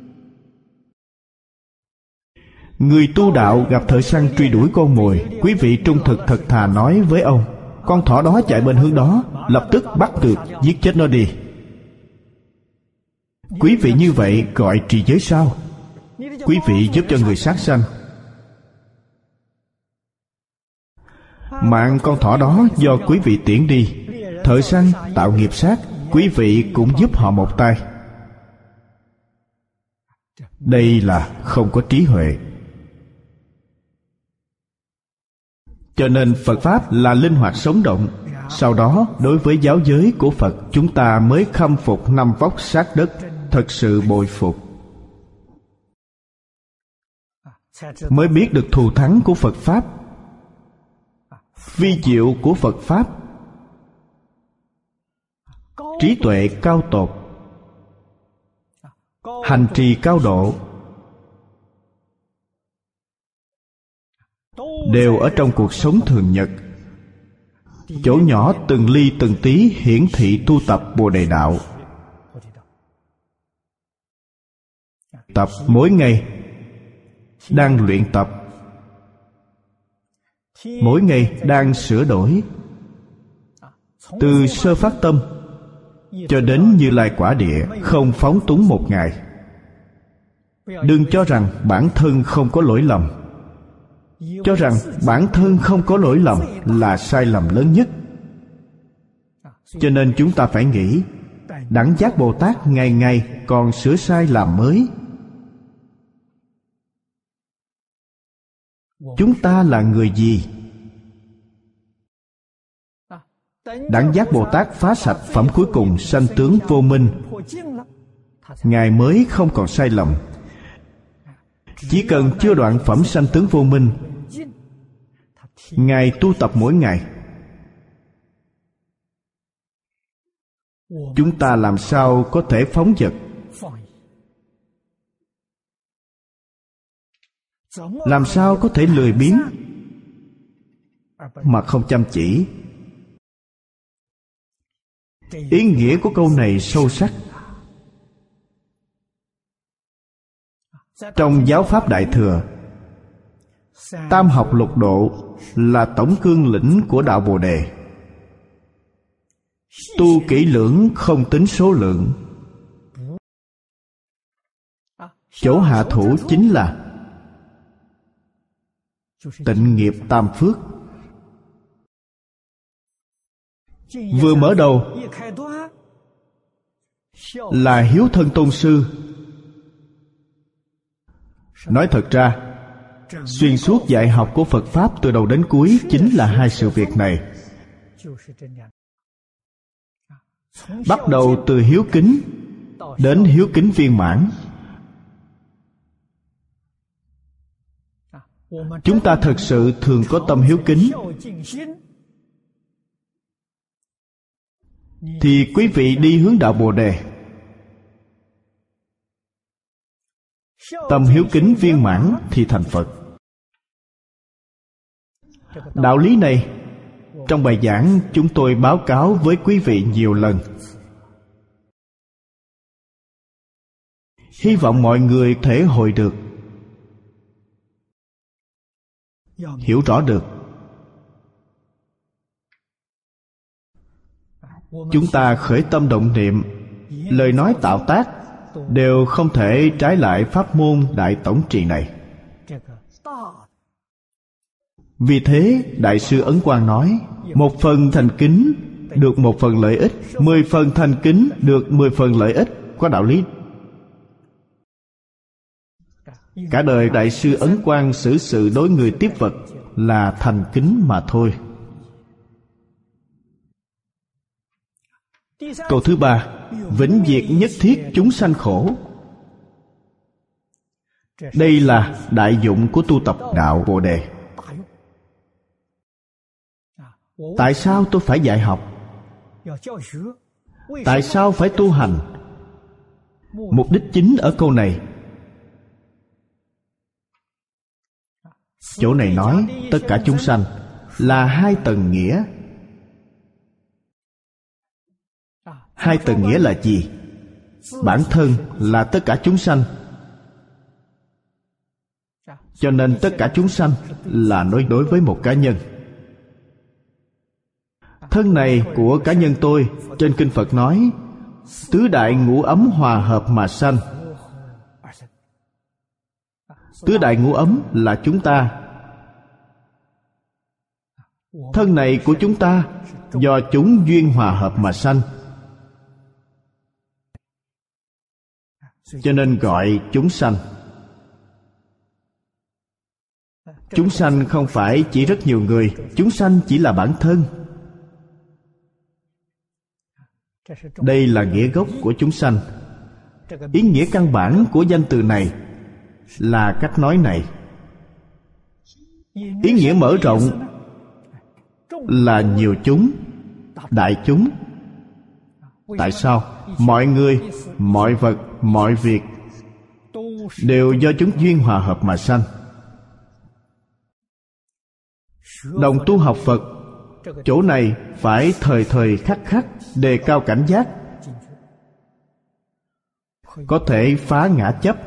Speaker 1: Người tu đạo gặp thợ săn truy đuổi con mồi, quý vị trung thực thật thà nói với ông: con thỏ đó chạy bên hướng đó, lập tức bắt được, giết chết nó đi. Quý vị như vậy gọi trì giới sao? Quý vị giúp cho người sát sanh. Mạng con thỏ đó do quý vị tiễn đi. Thợ săn tạo nghiệp sát, quý vị cũng giúp họ một tay. Đây là không có trí huệ. Cho nên Phật Pháp là linh hoạt sống động. Sau đó đối với giáo giới của Phật, chúng ta mới khâm phục năm vóc sát đất, thật sự bội phục. Mới biết được thù thắng của Phật Pháp, vi diệu của Phật Pháp, trí tuệ cao tột, hành trì cao độ, đều ở trong cuộc sống thường nhật. Chỗ nhỏ từng ly từng tí hiển thị tu tập Bồ Đề Đạo. Tập mỗi ngày, đang luyện tập, mỗi ngày đang sửa đổi. Từ sơ phát tâm cho đến Như Lai quả địa, không phóng túng một ngày. Đừng cho rằng bản thân không có lỗi lầm. Cho rằng bản thân không có lỗi lầm là sai lầm lớn nhất. Cho nên chúng ta phải nghĩ, Đẳng Giác Bồ Tát ngày ngày còn sửa sai làm mới. Chúng ta là người gì? Đẳng Giác Bồ Tát phá sạch phẩm cuối cùng sanh tướng vô minh, Ngài mới không còn sai lầm. Chỉ cần chưa đoạn phẩm sanh tướng vô minh, Ngài tu tập mỗi ngày. Chúng ta làm sao có thể phóng dật? Làm sao có thể lười biếng mà không chăm chỉ? Ý nghĩa của câu này sâu sắc. Trong giáo pháp Đại Thừa, tam học lục độ là tổng cương lĩnh của đạo Bồ Đề. Tu kỹ lưỡng không tính số lượng. Chỗ hạ thủ chính là tịnh nghiệp tam phước. Vừa mở đầu là hiếu thân tôn sư. Nói thật ra, xuyên suốt dạy học của Phật Pháp từ đầu đến cuối chính là hai sự việc này. Bắt đầu từ hiếu kính đến hiếu kính viên mãn. Chúng ta thật sự thường có tâm hiếu kính, thì quý vị đi hướng đạo Bồ Đề. Tâm hiếu kính viên mãn thì thành Phật. Đạo lý này trong bài giảng chúng tôi báo cáo với quý vị nhiều lần. Hy vọng mọi người thể hội được, hiểu rõ được. Chúng ta khởi tâm động niệm, lời nói tạo tác đều không thể trái lại pháp môn đại tổng trì này. Vì thế Đại sư Ấn Quang nói, 1 phần thành kính được 1 phần lợi ích, 10 phần thành kính được 10 phần lợi ích. Có đạo lý. Cả đời Đại sư Ấn Quang xử sự đối người tiếp vật là thành kính mà thôi. Câu thứ 3, vĩnh diệt nhất thiết chúng sanh khổ. Đây là đại dụng của tu tập đạo Bồ Đề. Tại sao tôi phải dạy học? Tại sao phải tu hành? Mục đích chính ở câu này. Chỗ này nói tất cả chúng sanh là 2 tầng nghĩa. 2 tầng nghĩa là gì? Bản thân là tất cả chúng sanh, cho nên tất cả chúng sanh là nói đối với một cá nhân. Thân này của cá nhân tôi, trên kinh Phật nói, tứ đại ngũ ấm hòa hợp mà sanh. Tứ đại ngũ ấm là chúng ta. Thân này của chúng ta do chúng duyên hòa hợp mà sanh, cho nên gọi chúng sanh. Chúng sanh không phải chỉ rất nhiều người, chúng sanh chỉ là bản thân. Đây là nghĩa gốc của chúng sanh. Ý nghĩa căn bản của danh từ này là cách nói này. Ý nghĩa mở rộng là nhiều chúng, đại chúng. Tại sao? Mọi người, mọi vật, mọi việc đều do chúng duyên hòa hợp mà sanh. Đồng tu học Phật, chỗ này phải thời thời khắc khắc đề cao cảnh giác, có thể phá ngã chấp.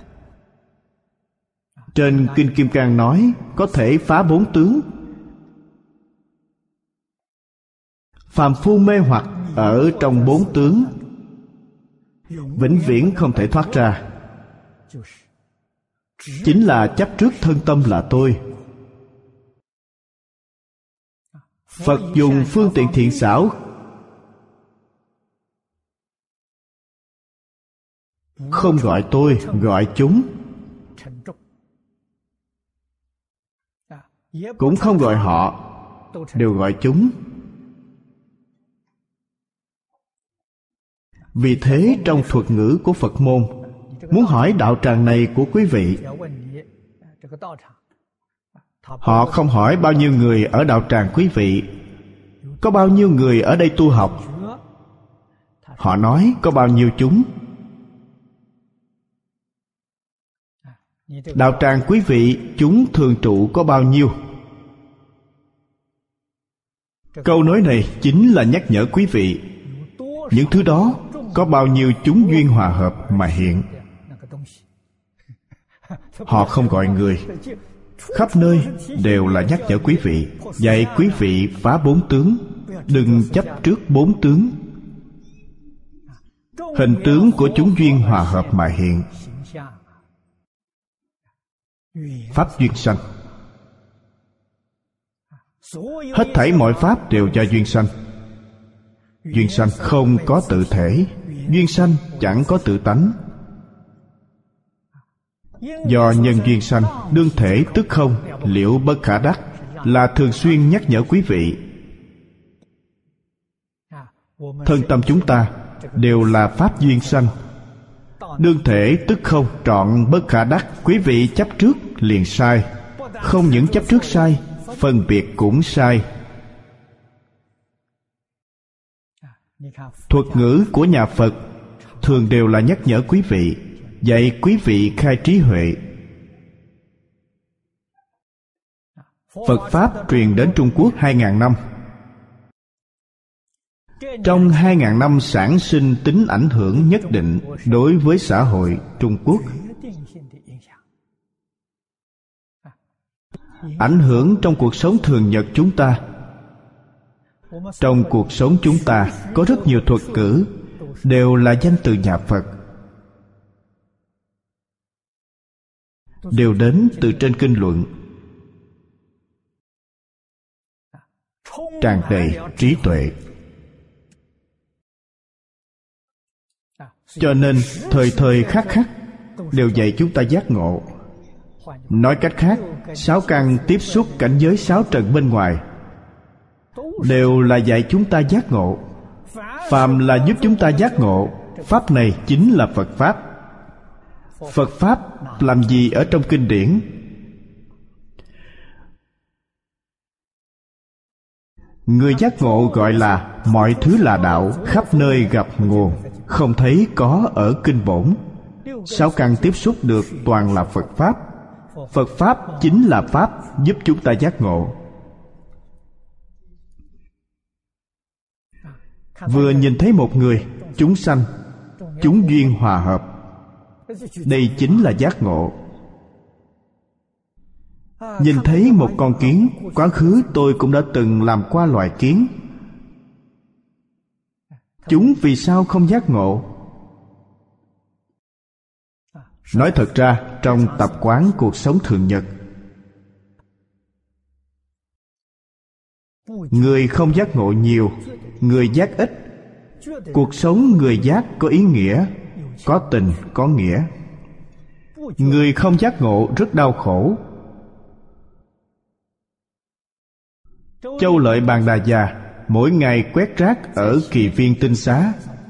Speaker 1: Trên Kinh Kim Cang nói có thể phá 4 tướng. Phàm phu mê hoặc ở trong 4 tướng, vĩnh viễn không thể thoát ra. Chính là chấp trước thân tâm là tôi. Phật dùng phương tiện thiện xảo, không gọi tôi, gọi chúng. Cũng không gọi họ, đều gọi chúng. Vì thế trong thuật ngữ của Phật môn, muốn hỏi đạo tràng này của quý vị, Họ không hỏi bao nhiêu người ở đạo tràng quý vị, có bao nhiêu người ở đây tu học. Họ nói có bao nhiêu chúng. Đạo tràng quý vị chúng thường trụ có bao nhiêu? Câu nói này chính là nhắc nhở quý vị, những thứ đó có bao nhiêu chúng duyên hòa hợp mà hiện. Họ không gọi người, khắp nơi đều là nhắc nhở quý vị, dạy quý vị phá bốn tướng. Đừng chấp trước bốn tướng. Hình tướng của chúng duyên hòa hợp mà hiện. Pháp duyên sanh. Hết thảy mọi pháp đều do duyên sanh. Duyên sanh không có tự thể, duyên sanh chẳng có tự tánh. Do nhân duyên sanh, đương thể tức không, liễu bất khả đắc, là thường xuyên nhắc nhở quý vị. Thân tâm chúng ta đều là pháp duyên sanh. Đương thể tức không, trọn bất khả đắc. Quý vị chấp trước liền sai. Không những chấp trước sai, phân biệt cũng sai. Thuật ngữ của nhà Phật thường đều là nhắc nhở quý vị, dạy quý vị khai trí huệ. Phật Pháp truyền đến Trung Quốc 2.000 năm. Trong 2.000 năm sản sinh tính ảnh hưởng nhất định đối với xã hội Trung Quốc. Ảnh hưởng trong cuộc sống thường nhật chúng ta. Trong cuộc sống chúng ta có rất nhiều thuật ngữ đều là danh từ nhà Phật, đều đến từ trên kinh luận, tràn đầy trí tuệ. Cho nên thời thời khắc khắc đều dạy chúng ta giác ngộ. Nói cách khác, sáu căn tiếp xúc cảnh giới sáu trần bên ngoài đều là dạy chúng ta giác ngộ. Phàm là giúp chúng ta giác ngộ, pháp này chính là Phật Pháp. Phật Pháp làm gì ở trong kinh điển? Người giác ngộ gọi là mọi thứ là đạo, khắp nơi gặp nguồn, không thấy có ở kinh bổn. Sáu căn tiếp xúc được toàn là Phật Pháp. Phật Pháp chính là Pháp giúp chúng ta giác ngộ. Vừa nhìn thấy một người, chúng sanh, chúng duyên hòa hợp, đây chính là giác ngộ. Nhìn thấy một con kiến, quá khứ tôi cũng đã từng làm qua loài kiến. Chúng vì sao không giác ngộ? Nói thật ra, trong tập quán cuộc sống thường nhật, người không giác ngộ nhiều, người giác ít. Cuộc sống người giác có ý nghĩa, có tình, có nghĩa. Người không giác ngộ rất đau khổ. Châu Lợi Bàn Đà Già mỗi ngày quét rác ở kỳ viên Tinh Xá.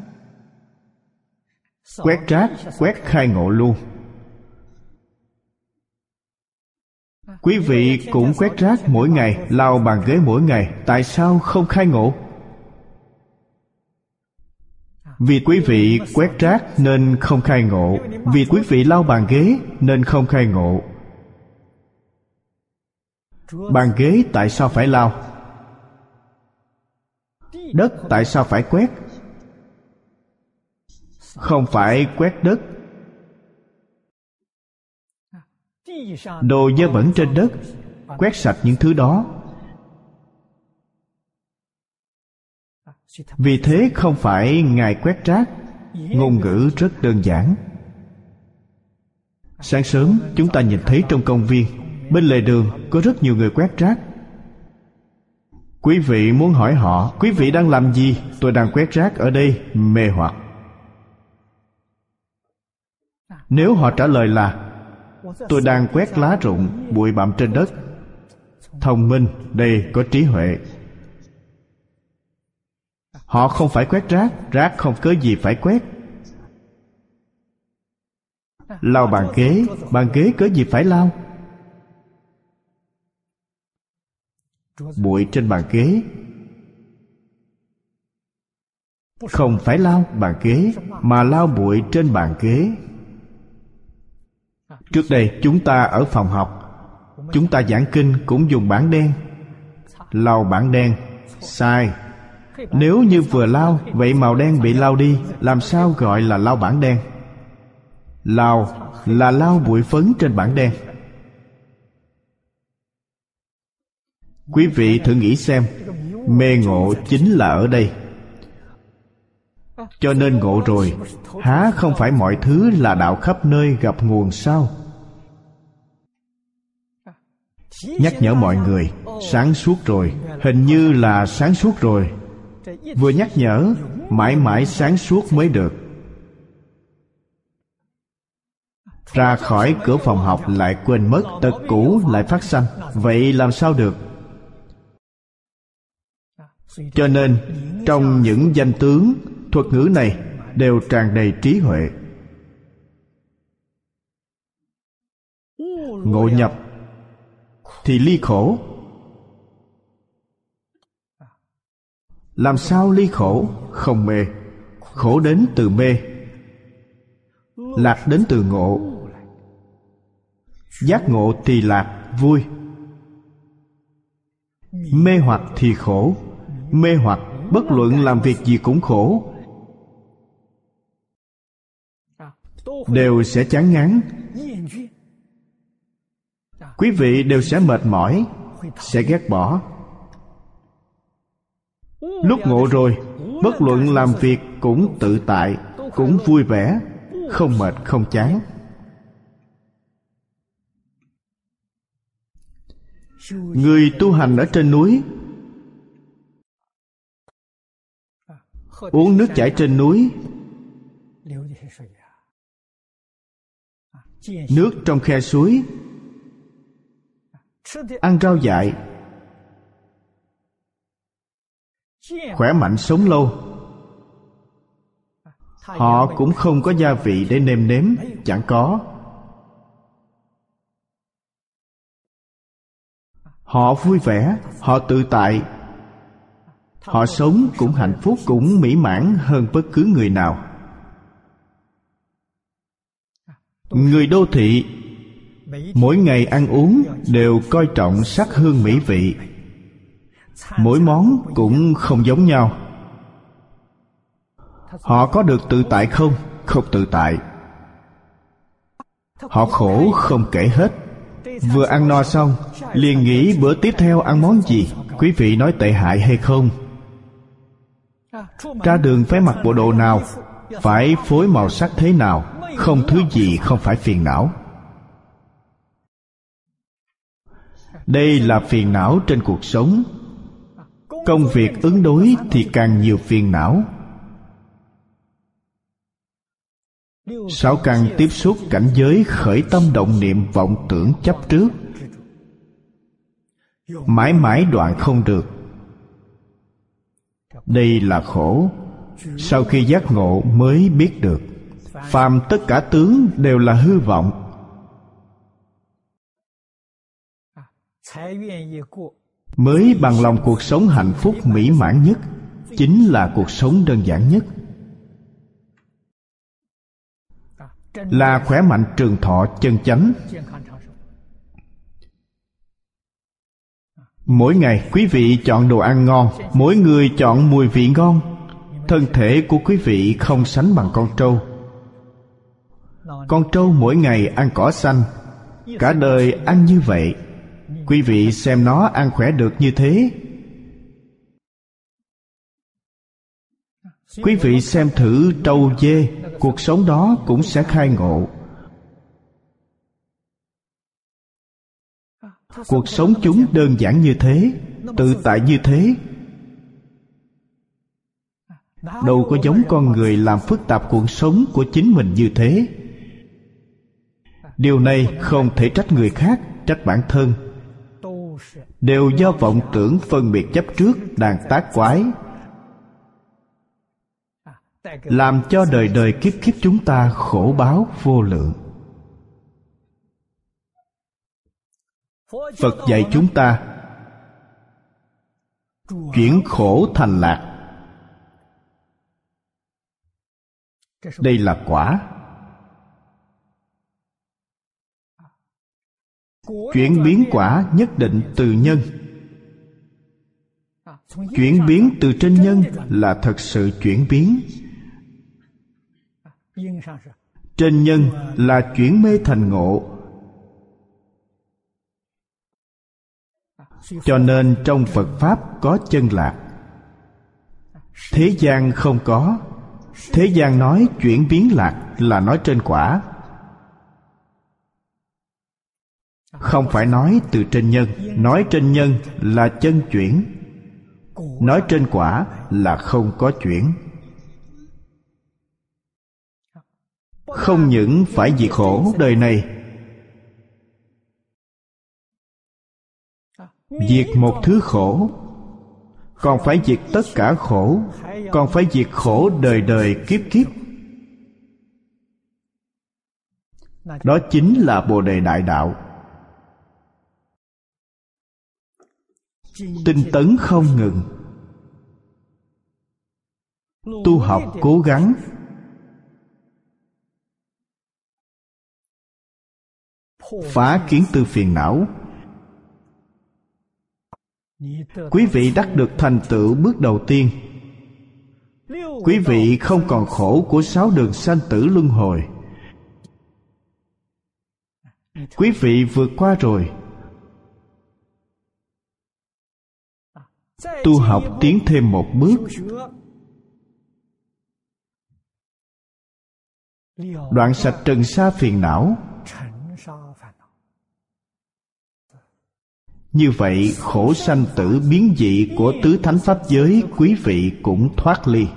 Speaker 1: Quét rác, quét khai ngộ luôn. Quý vị cũng quét rác mỗi ngày, lau bàn ghế mỗi ngày, tại sao không khai ngộ? Vì quý vị quét rác nên không khai ngộ, vì quý vị lau bàn ghế nên không khai ngộ. Bàn ghế tại sao phải lau? Đất tại sao phải quét? Không phải quét đất. Đồ dơ bẩn trên đất, quét sạch những thứ đó. Vì thế không phải Ngài quét rác. Ngôn ngữ rất đơn giản. Sáng sớm chúng ta nhìn thấy trong công viên, bên lề đường có rất nhiều người quét rác. Quý vị muốn hỏi họ, quý vị đang làm gì? Tôi đang quét rác ở đây. Mê hoặc. Nếu họ trả lời là tôi đang quét lá rụng, bụi bặm trên đất, thông minh, đây có trí huệ. Họ không phải quét rác, rác không có gì phải quét. Lau bàn ghế có gì phải lau? bụi trên bàn ghế. Không phải lau bàn ghế, mà lau bụi trên bàn ghế. Trước đây chúng ta ở phòng học, chúng ta giảng kinh cũng dùng bảng đen. Lau bảng đen, sai. Nếu như vừa lau, vậy màu đen bị lau đi, làm sao gọi là lau bảng đen? Lau là lau bụi phấn trên bảng đen. Quý vị thử nghĩ xem, mê ngộ chính là ở đây. Cho nên ngộ rồi, há không phải mọi thứ là đạo khắp nơi gặp nguồn sao? Nhắc nhở mọi người, sáng suốt rồi, hình như là sáng suốt rồi. Vừa nhắc nhở, mãi mãi sáng suốt mới được. Ra khỏi cửa phòng học lại quên mất, tật cũ lại phát sanh. Vậy làm sao được? Cho nên trong những danh tướng, thuật ngữ này đều tràn đầy trí huệ. Ngộ nhập thì ly khổ. Làm sao ly khổ? Không mê. Khổ đến từ mê, lạc đến từ ngộ. Giác ngộ thì lạc, vui. Mê hoặc thì khổ. Mê hoặc bất luận làm việc gì cũng khổ, đều sẽ chán ngán. Quý vị đều sẽ mệt mỏi, sẽ ghét bỏ. Lúc ngộ rồi, bất luận làm việc cũng tự tại, cũng vui vẻ, không mệt không chán. Người tu hành ở trên núi, uống nước chảy trên núi, nước trong khe suối, ăn rau dại, khỏe mạnh sống lâu. Họ cũng không có gia vị để nêm nếm, chẳng có. Họ vui vẻ, họ tự tại. Họ sống cũng hạnh phúc, cũng mỹ mãn hơn bất cứ người nào. Người đô thị mỗi ngày ăn uống đều coi trọng sắc hương mỹ vị. Mỗi món cũng không giống nhau. Họ có được tự tại không? Không tự tại. Họ khổ không kể hết. Vừa ăn no xong liền nghĩ bữa tiếp theo ăn món gì. Quý vị nói tệ hại hay không? Ra đường phải mặc bộ đồ nào, phải phối màu sắc thế nào, không thứ gì không phải phiền não. Đây là phiền não trên cuộc sống. Công việc ứng đối thì càng nhiều phiền não. 6 căn tiếp xúc cảnh giới khởi tâm động niệm vọng tưởng chấp trước, mãi mãi đoạn không được. Đây là khổ. Sau khi giác ngộ mới biết được, phàm tất cả tướng đều là hư vọng. Mới bằng lòng cuộc sống hạnh phúc mỹ mãn nhất, chính là cuộc sống đơn giản nhất, là khỏe mạnh trường thọ chân chánh. Mỗi ngày quý vị chọn đồ ăn ngon, mỗi người chọn mùi vị ngon. Thân thể của quý vị không sánh bằng con trâu. Con trâu mỗi ngày ăn cỏ xanh, cả đời ăn như vậy. Quý vị xem nó ăn khỏe được như thế. Quý vị xem thử trâu dê, cuộc sống đó cũng sẽ khai ngộ. Cuộc sống chúng đơn giản như thế, tự tại như thế, đâu có giống con người làm phức tạp cuộc sống của chính mình như thế. Điều này không thể trách người khác, trách bản thân. Đều do vọng tưởng phân biệt chấp trước đàn tác quái, làm cho đời đời kiếp kiếp chúng ta khổ báo vô lượng. Phật dạy chúng ta chuyển khổ thành lạc. Đây là quả. Chuyển biến quả nhất định từ nhân. Chuyển biến từ trên nhân là thật sự chuyển biến. Trên nhân là chuyển mê thành ngộ. Cho nên trong Phật Pháp có chân lạc. Thế gian không có. Thế gian nói chuyển biến lạc là nói trên quả, không phải nói từ trên nhân. Nói trên nhân là chân chuyển, nói trên quả là không có chuyển. Không những phải diệt khổ đời này, diệt một thứ khổ, còn phải diệt tất cả khổ, còn phải diệt khổ đời đời kiếp kiếp. Đó chính là Bồ Đề Đại Đạo. Tinh tấn không ngừng, tu học cố gắng, phá kiến tư phiền não. Quý vị đắc được thành tựu bước đầu tiên. Quý vị không còn khổ của 6 đường sanh tử luân hồi. Quý vị vượt qua rồi. Tu học tiến thêm một bước, đoạn sạch trần sa phiền não. Như vậy khổ sanh tử biến dị của tứ thánh pháp giới quý vị cũng thoát ly.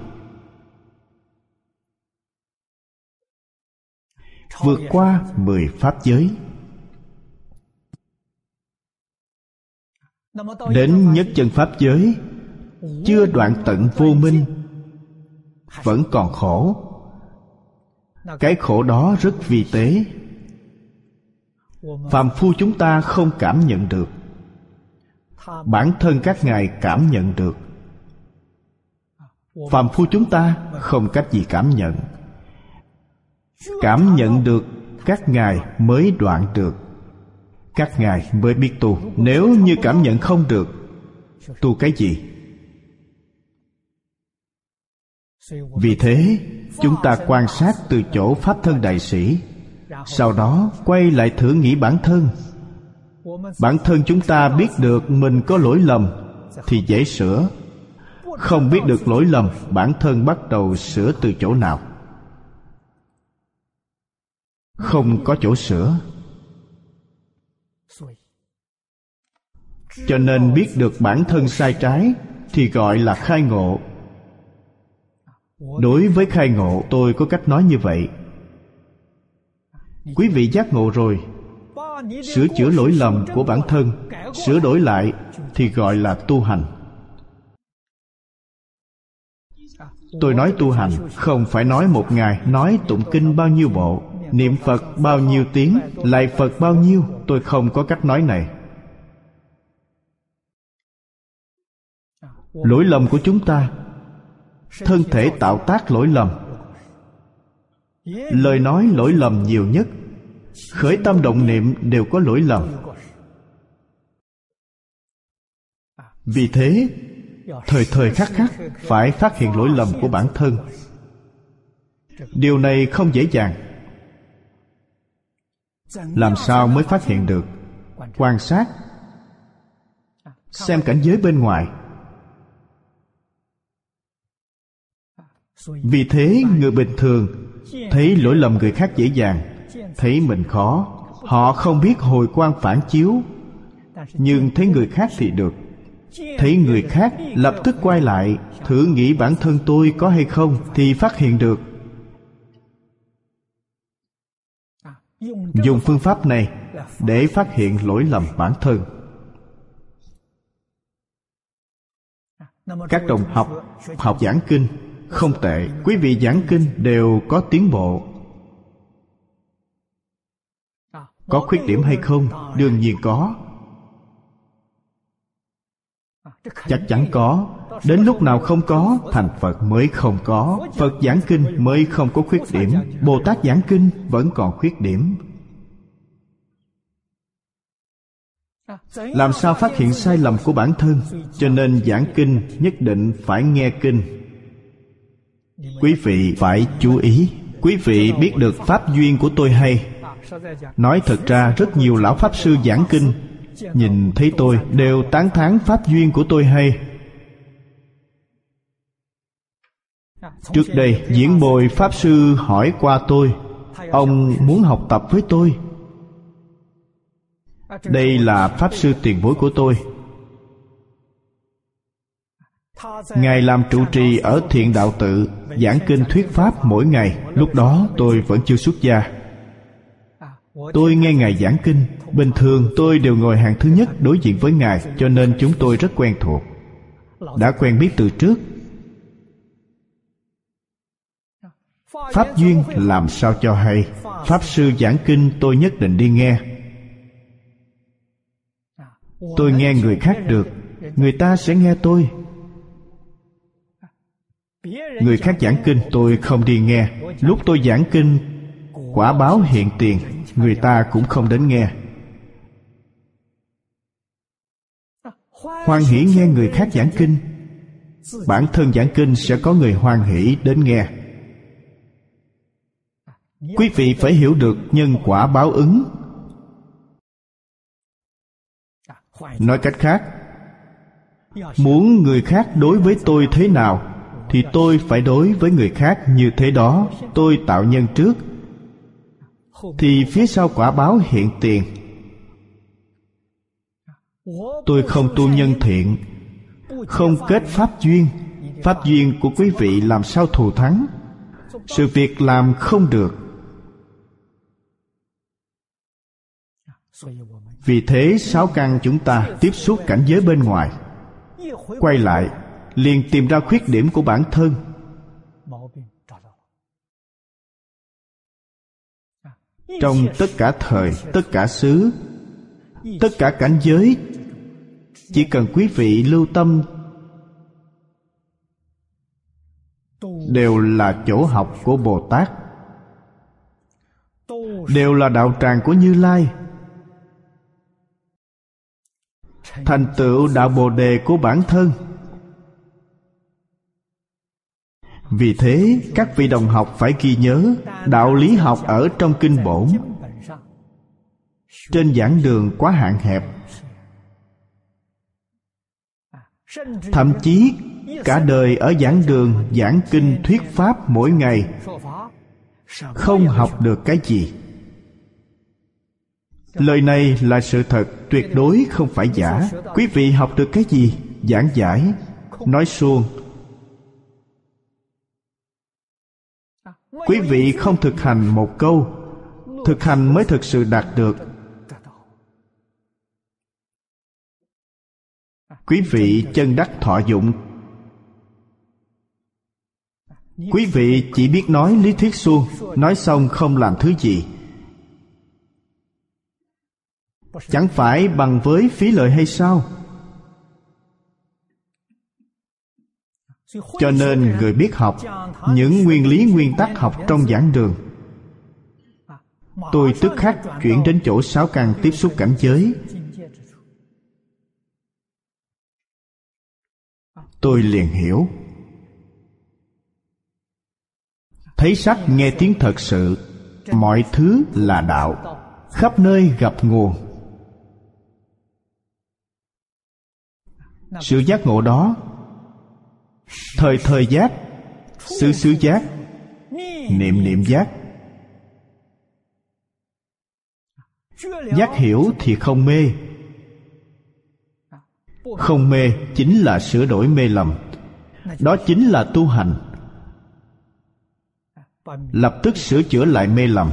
Speaker 1: Vượt qua 10 pháp giới, đến nhất chân pháp giới, chưa đoạn tận vô minh, vẫn còn khổ. Cái khổ đó rất vi tế, phàm phu chúng ta không cảm nhận được. Bản thân các ngài cảm nhận được. Phàm phu chúng ta không cách gì cảm nhận. Cảm nhận được các ngài mới đoạn được. Các ngài mới biết tu. Nếu như cảm nhận không được, tu cái gì? Vì thế chúng ta quan sát từ chỗ Pháp Thân Đại Sĩ, sau đó quay lại thử nghĩ bản thân. Bản thân chúng ta biết được mình có lỗi lầm thì dễ sửa. Không biết được lỗi lầm, bản thân bắt đầu sửa từ chỗ nào? Không có chỗ sửa. Cho nên biết được bản thân sai trái thì gọi là khai ngộ. Đối với khai ngộ, tôi có cách nói như vậy. Quý vị giác ngộ rồi, sửa chữa lỗi lầm của bản thân, sửa đổi lại thì gọi là tu hành. Tôi nói tu hành không phải nói một ngày nói tụng kinh bao nhiêu bộ, niệm Phật bao nhiêu tiếng, lạy Phật bao nhiêu. Tôi không có cách nói này. Lỗi lầm của chúng ta, thân thể tạo tác lỗi lầm, lời nói lỗi lầm nhiều nhất, khởi tâm động niệm đều có lỗi lầm. Vì thế thời thời khắc khắc phải phát hiện lỗi lầm của bản thân. Điều này không dễ dàng. Làm sao mới phát hiện được? Quan sát, xem cảnh giới bên ngoài. Vì thế người bình thường thấy lỗi lầm người khác dễ dàng, thấy mình khó. Họ không biết hồi quang phản chiếu, nhưng thấy người khác thì được. Thấy người khác lập tức quay lại thử nghĩ bản thân tôi có hay không thì phát hiện được. Dùng phương pháp này để phát hiện lỗi lầm bản thân. Các đồng học giảng kinh không tệ. Quý vị giảng kinh đều có tiến bộ. Có khuyết điểm hay không? Đương nhiên có. Chắc chắn có. Đến lúc nào không có, thành Phật mới không có. Phật giảng kinh mới không có khuyết điểm. Bồ Tát giảng kinh vẫn còn khuyết điểm. Làm sao phát hiện sai lầm của bản thân? Cho nên giảng kinh nhất định phải nghe kinh. Quý vị phải chú ý. Quý vị biết được pháp duyên của tôi hay. Nói thật ra rất nhiều lão pháp sư giảng kinh, nhìn thấy tôi đều tán thán pháp duyên của tôi hay. Trước đây Diễn Bồi pháp sư hỏi qua tôi, ông muốn học tập với tôi. Đây là pháp sư tiền bối của tôi. Ngài làm trụ trì ở Thiện Đạo Tự, giảng kinh thuyết pháp mỗi ngày. Lúc đó tôi vẫn chưa xuất gia. Tôi nghe Ngài giảng kinh. Bình thường tôi đều ngồi hàng thứ nhất đối diện với Ngài, cho nên chúng tôi rất quen thuộc, đã quen biết từ trước. Pháp duyên làm sao cho hay. Pháp sư giảng kinh tôi nhất định đi nghe. Tôi nghe người khác được, người ta sẽ nghe tôi. Người khác giảng kinh tôi không đi nghe. Lúc tôi giảng kinh, quả báo hiện tiền, người ta cũng không đến nghe. Hoan hỷ nghe người khác giảng kinh, bản thân giảng kinh sẽ có người hoan hỷ đến nghe. Quý vị phải hiểu được nhân quả báo ứng. Nói cách khác, muốn người khác đối với tôi thế nào thì tôi phải đối với người khác như thế đó. Tôi tạo nhân trước, thì phía sau quả báo hiện tiền. Tôi không tu nhân thiện, không kết pháp duyên. Pháp duyên của quý vị làm sao thù thắng? Sự việc làm không được. Vì thế sáu căn chúng ta tiếp xúc cảnh giới bên ngoài, quay lại liền tìm ra khuyết điểm của bản thân. Trong tất cả thời, tất cả xứ, tất cả cảnh giới, chỉ cần quý vị lưu tâm, đều là chỗ học của Bồ Tát, đều là đạo tràng của Như Lai, thành tựu đạo Bồ Đề của bản thân. Vì thế các vị đồng học phải ghi nhớ, đạo lý học ở trong kinh bổn, trên giảng đường quá hạn hẹp. Thậm chí cả đời ở giảng đường giảng kinh thuyết pháp mỗi ngày, không học được cái gì. Lời này là sự thật, tuyệt đối không phải giả. Quý vị học được cái gì? Giảng giải, nói suông. Quý vị không thực hành một câu, thực hành mới thực sự đạt được. Quý vị chân đắc thọ dụng. Quý vị chỉ biết nói lý thuyết suông, nói xong không làm thứ gì, chẳng phải bằng với phí lợi hay sao? Cho nên người biết học những nguyên lý nguyên tắc học trong giảng đường, tôi tức khắc chuyển đến chỗ sáu căn tiếp xúc cảnh giới. Tôi liền hiểu. Thấy sắc nghe tiếng thật sự, mọi thứ là đạo, khắp nơi gặp nguồn. Sự giác ngộ đó, thời thời giác, xứ xứ giác, niệm niệm giác. Giác hiểu thì không mê. Không mê chính là sửa đổi mê lầm. Đó chính là tu hành, lập tức sửa chữa lại mê lầm,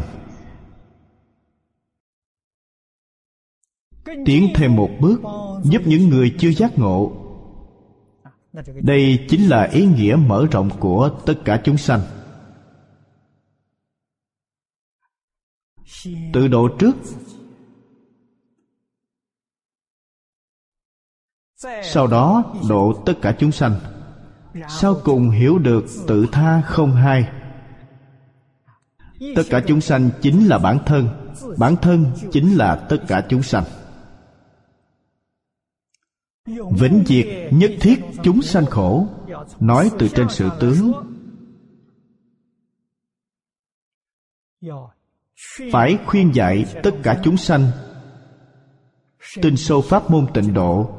Speaker 1: tiến thêm một bước, giúp những người chưa giác ngộ. Đây chính là ý nghĩa mở rộng của tất cả chúng sanh. Tự độ trước, sau đó độ tất cả chúng sanh, sau cùng hiểu được tự tha không hai. Tất cả chúng sanh chính là bản thân, bản thân chính là tất cả chúng sanh. Vĩnh diệt nhất thiết chúng sanh khổ, nói từ trên sự tướng. Phải khuyên dạy tất cả chúng sanh tin sâu pháp môn tịnh độ,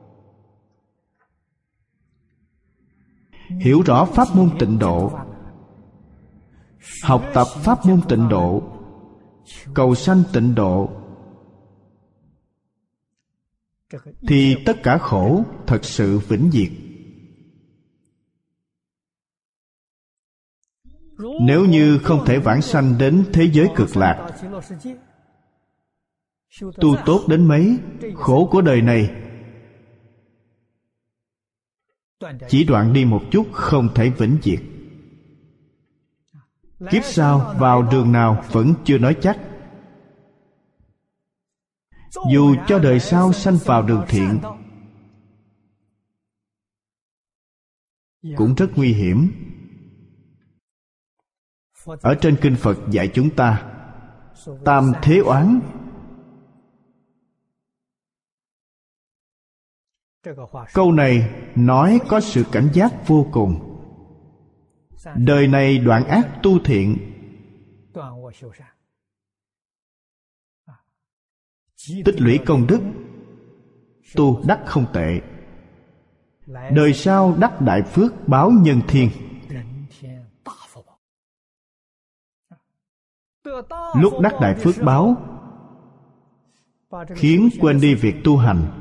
Speaker 1: hiểu rõ pháp môn tịnh độ, học tập pháp môn tịnh độ, cầu sanh tịnh độ, thì tất cả khổ thật sự vĩnh diệt. Nếu như không thể vãng sanh đến thế giới cực lạc, tu tốt đến mấy, khổ của đời này chỉ đoạn đi một chút, không thể vĩnh diệt. Kiếp sau vào đường nào vẫn chưa nói chắc. Dù cho đời sau sanh vào đường thiện cũng rất nguy hiểm. Ở trên kinh Phật dạy chúng ta tam thế oán. Câu này nói có sự cảnh giác vô cùng. Đời này đoạn ác tu thiện, tích lũy công đức, tu đắc không tệ. Đời sau đắc đại phước báo nhân thiên. Lúc đắc đại phước báo, khiến quên đi việc tu hành,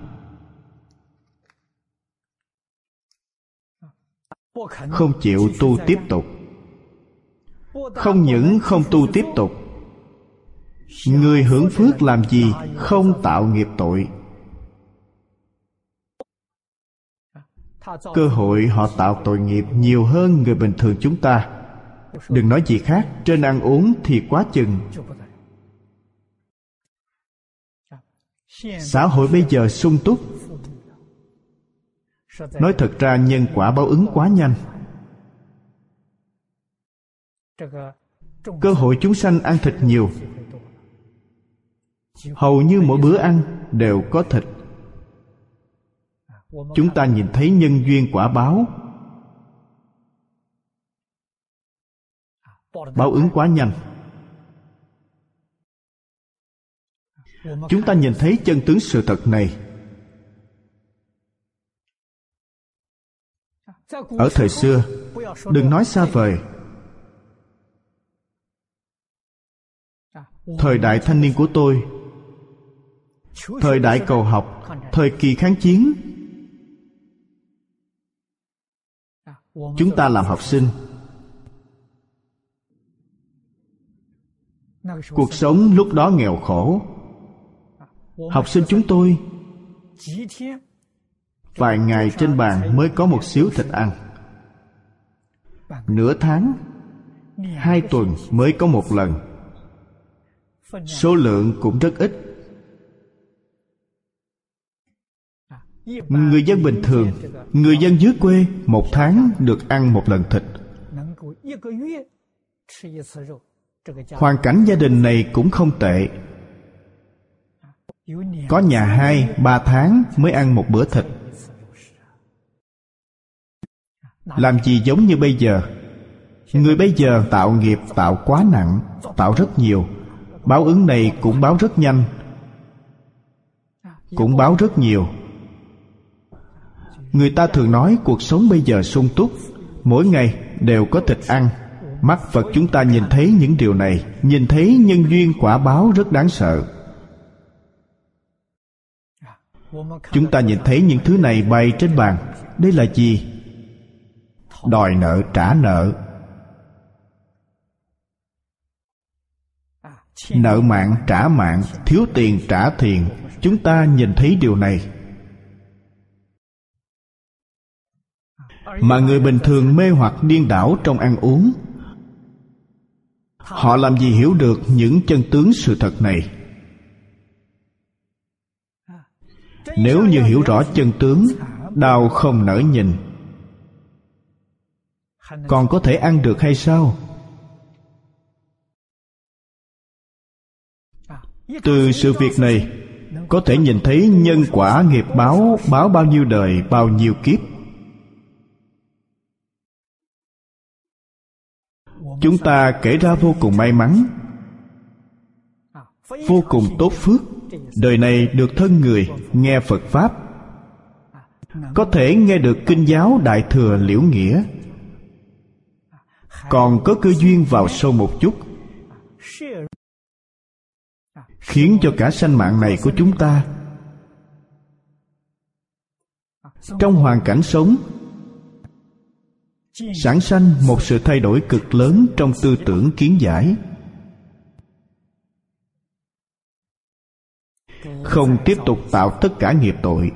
Speaker 1: không chịu tu tiếp tục. Không những không tu tiếp tục, người hưởng phước làm gì không tạo nghiệp tội. Cơ hội họ tạo tội nghiệp nhiều hơn người bình thường chúng ta. Đừng nói gì khác, trên ăn uống thì quá chừng. Xã hội bây giờ sung túc. Nói thật ra nhân quả báo ứng quá nhanh. Cơ hội chúng sanh ăn thịt nhiều. Hầu như mỗi bữa ăn đều có thịt. Chúng ta nhìn thấy nhân duyên quả báo. Báo ứng quá nhanh. Chúng ta nhìn thấy chân tướng sự thật này. Ở thời xưa, đừng nói xa vời, thời đại thanh niên của tôi, thời đại cầu học, thời kỳ kháng chiến, chúng ta làm học sinh, cuộc sống lúc đó nghèo khổ. Học sinh chúng tôi vài ngày trên bàn mới có một xíu thịt ăn. Nửa tháng, 2 tuần mới có một lần. Số lượng cũng rất ít. Người dân bình thường, người dân dưới quê, 1 tháng được ăn 1 lần thịt. Hoàn cảnh gia đình này cũng không tệ. Có nhà 2-3 tháng mới ăn 1 bữa thịt. Làm gì giống như bây giờ. Người bây giờ tạo nghiệp tạo quá nặng, tạo rất nhiều. Báo ứng này cũng báo rất nhanh, cũng báo rất nhiều. Người ta thường nói cuộc sống bây giờ sung túc, mỗi ngày đều có thịt ăn. Mắt Phật chúng ta nhìn thấy những điều này, nhìn thấy nhân duyên quả báo rất đáng sợ. Chúng ta nhìn thấy những thứ này bày trên bàn. Đây là gì? Đòi nợ trả nợ, nợ mạng trả mạng, thiếu tiền trả tiền. Chúng ta nhìn thấy điều này. Mà người bình thường mê hoặc điên đảo trong ăn uống. Họ làm gì hiểu được những chân tướng sự thật này? Nếu như hiểu rõ chân tướng, đau không nỡ nhìn, còn có thể ăn được hay sao? Từ sự việc này có thể nhìn thấy nhân quả nghiệp báo, báo bao nhiêu đời, bao nhiêu kiếp. Chúng ta kể ra vô cùng may mắn, vô cùng tốt phước. Đời này được thân người nghe Phật Pháp, có thể nghe được kinh giáo Đại Thừa Liễu Nghĩa, còn có cơ duyên vào sâu một chút, khiến cho cả sanh mạng này của chúng ta trong hoàn cảnh sống sản sanh một sự thay đổi cực lớn trong tư tưởng kiến giải. Không tiếp tục tạo tất cả nghiệp tội,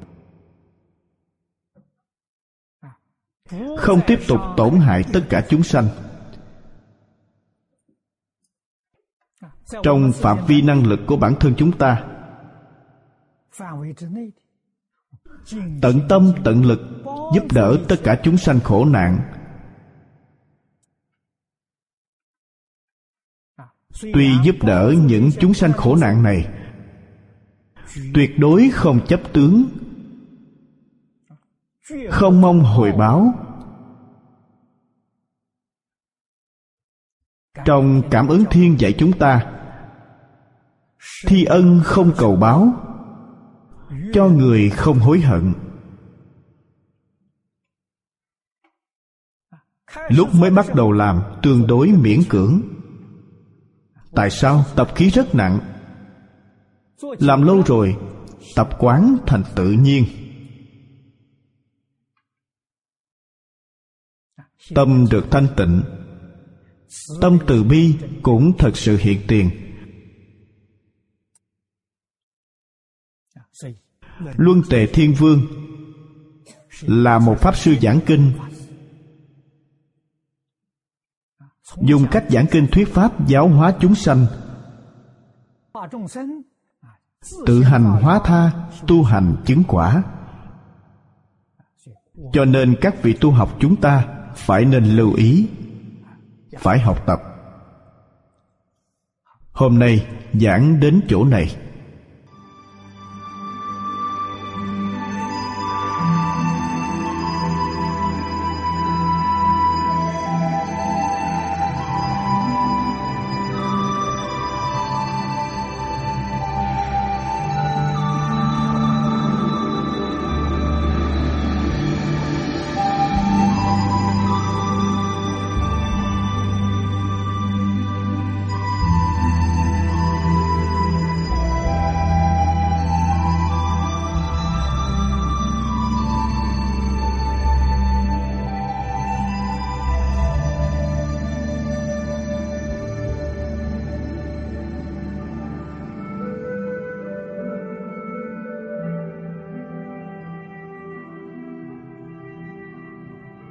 Speaker 1: không tiếp tục tổn hại tất cả chúng sanh. Trong phạm vi năng lực của bản thân chúng ta, tận tâm tận lực giúp đỡ tất cả chúng sanh khổ nạn. Tuy giúp đỡ những chúng sanh khổ nạn này, tuyệt đối không chấp tướng, không mong hồi báo. Trong Cảm Ứng Thiên dạy chúng ta, thi ân không cầu báo, cho người không hối hận. Lúc mới bắt đầu làm tương đối miễn cưỡng. Tại sao? Tập khí rất nặng. Làm lâu rồi, tập quán thành tự nhiên. Tâm được thanh tịnh, tâm từ bi cũng thật sự hiện tiền. Luân Tề Thiên Vương là một pháp sư giảng kinh, dùng cách giảng kinh thuyết pháp giáo hóa chúng sanh, tự hành hóa tha, tu hành chứng quả. Cho nên các vị tu học chúng ta phải nên lưu ý, phải học tập. Hôm nay giảng đến chỗ này.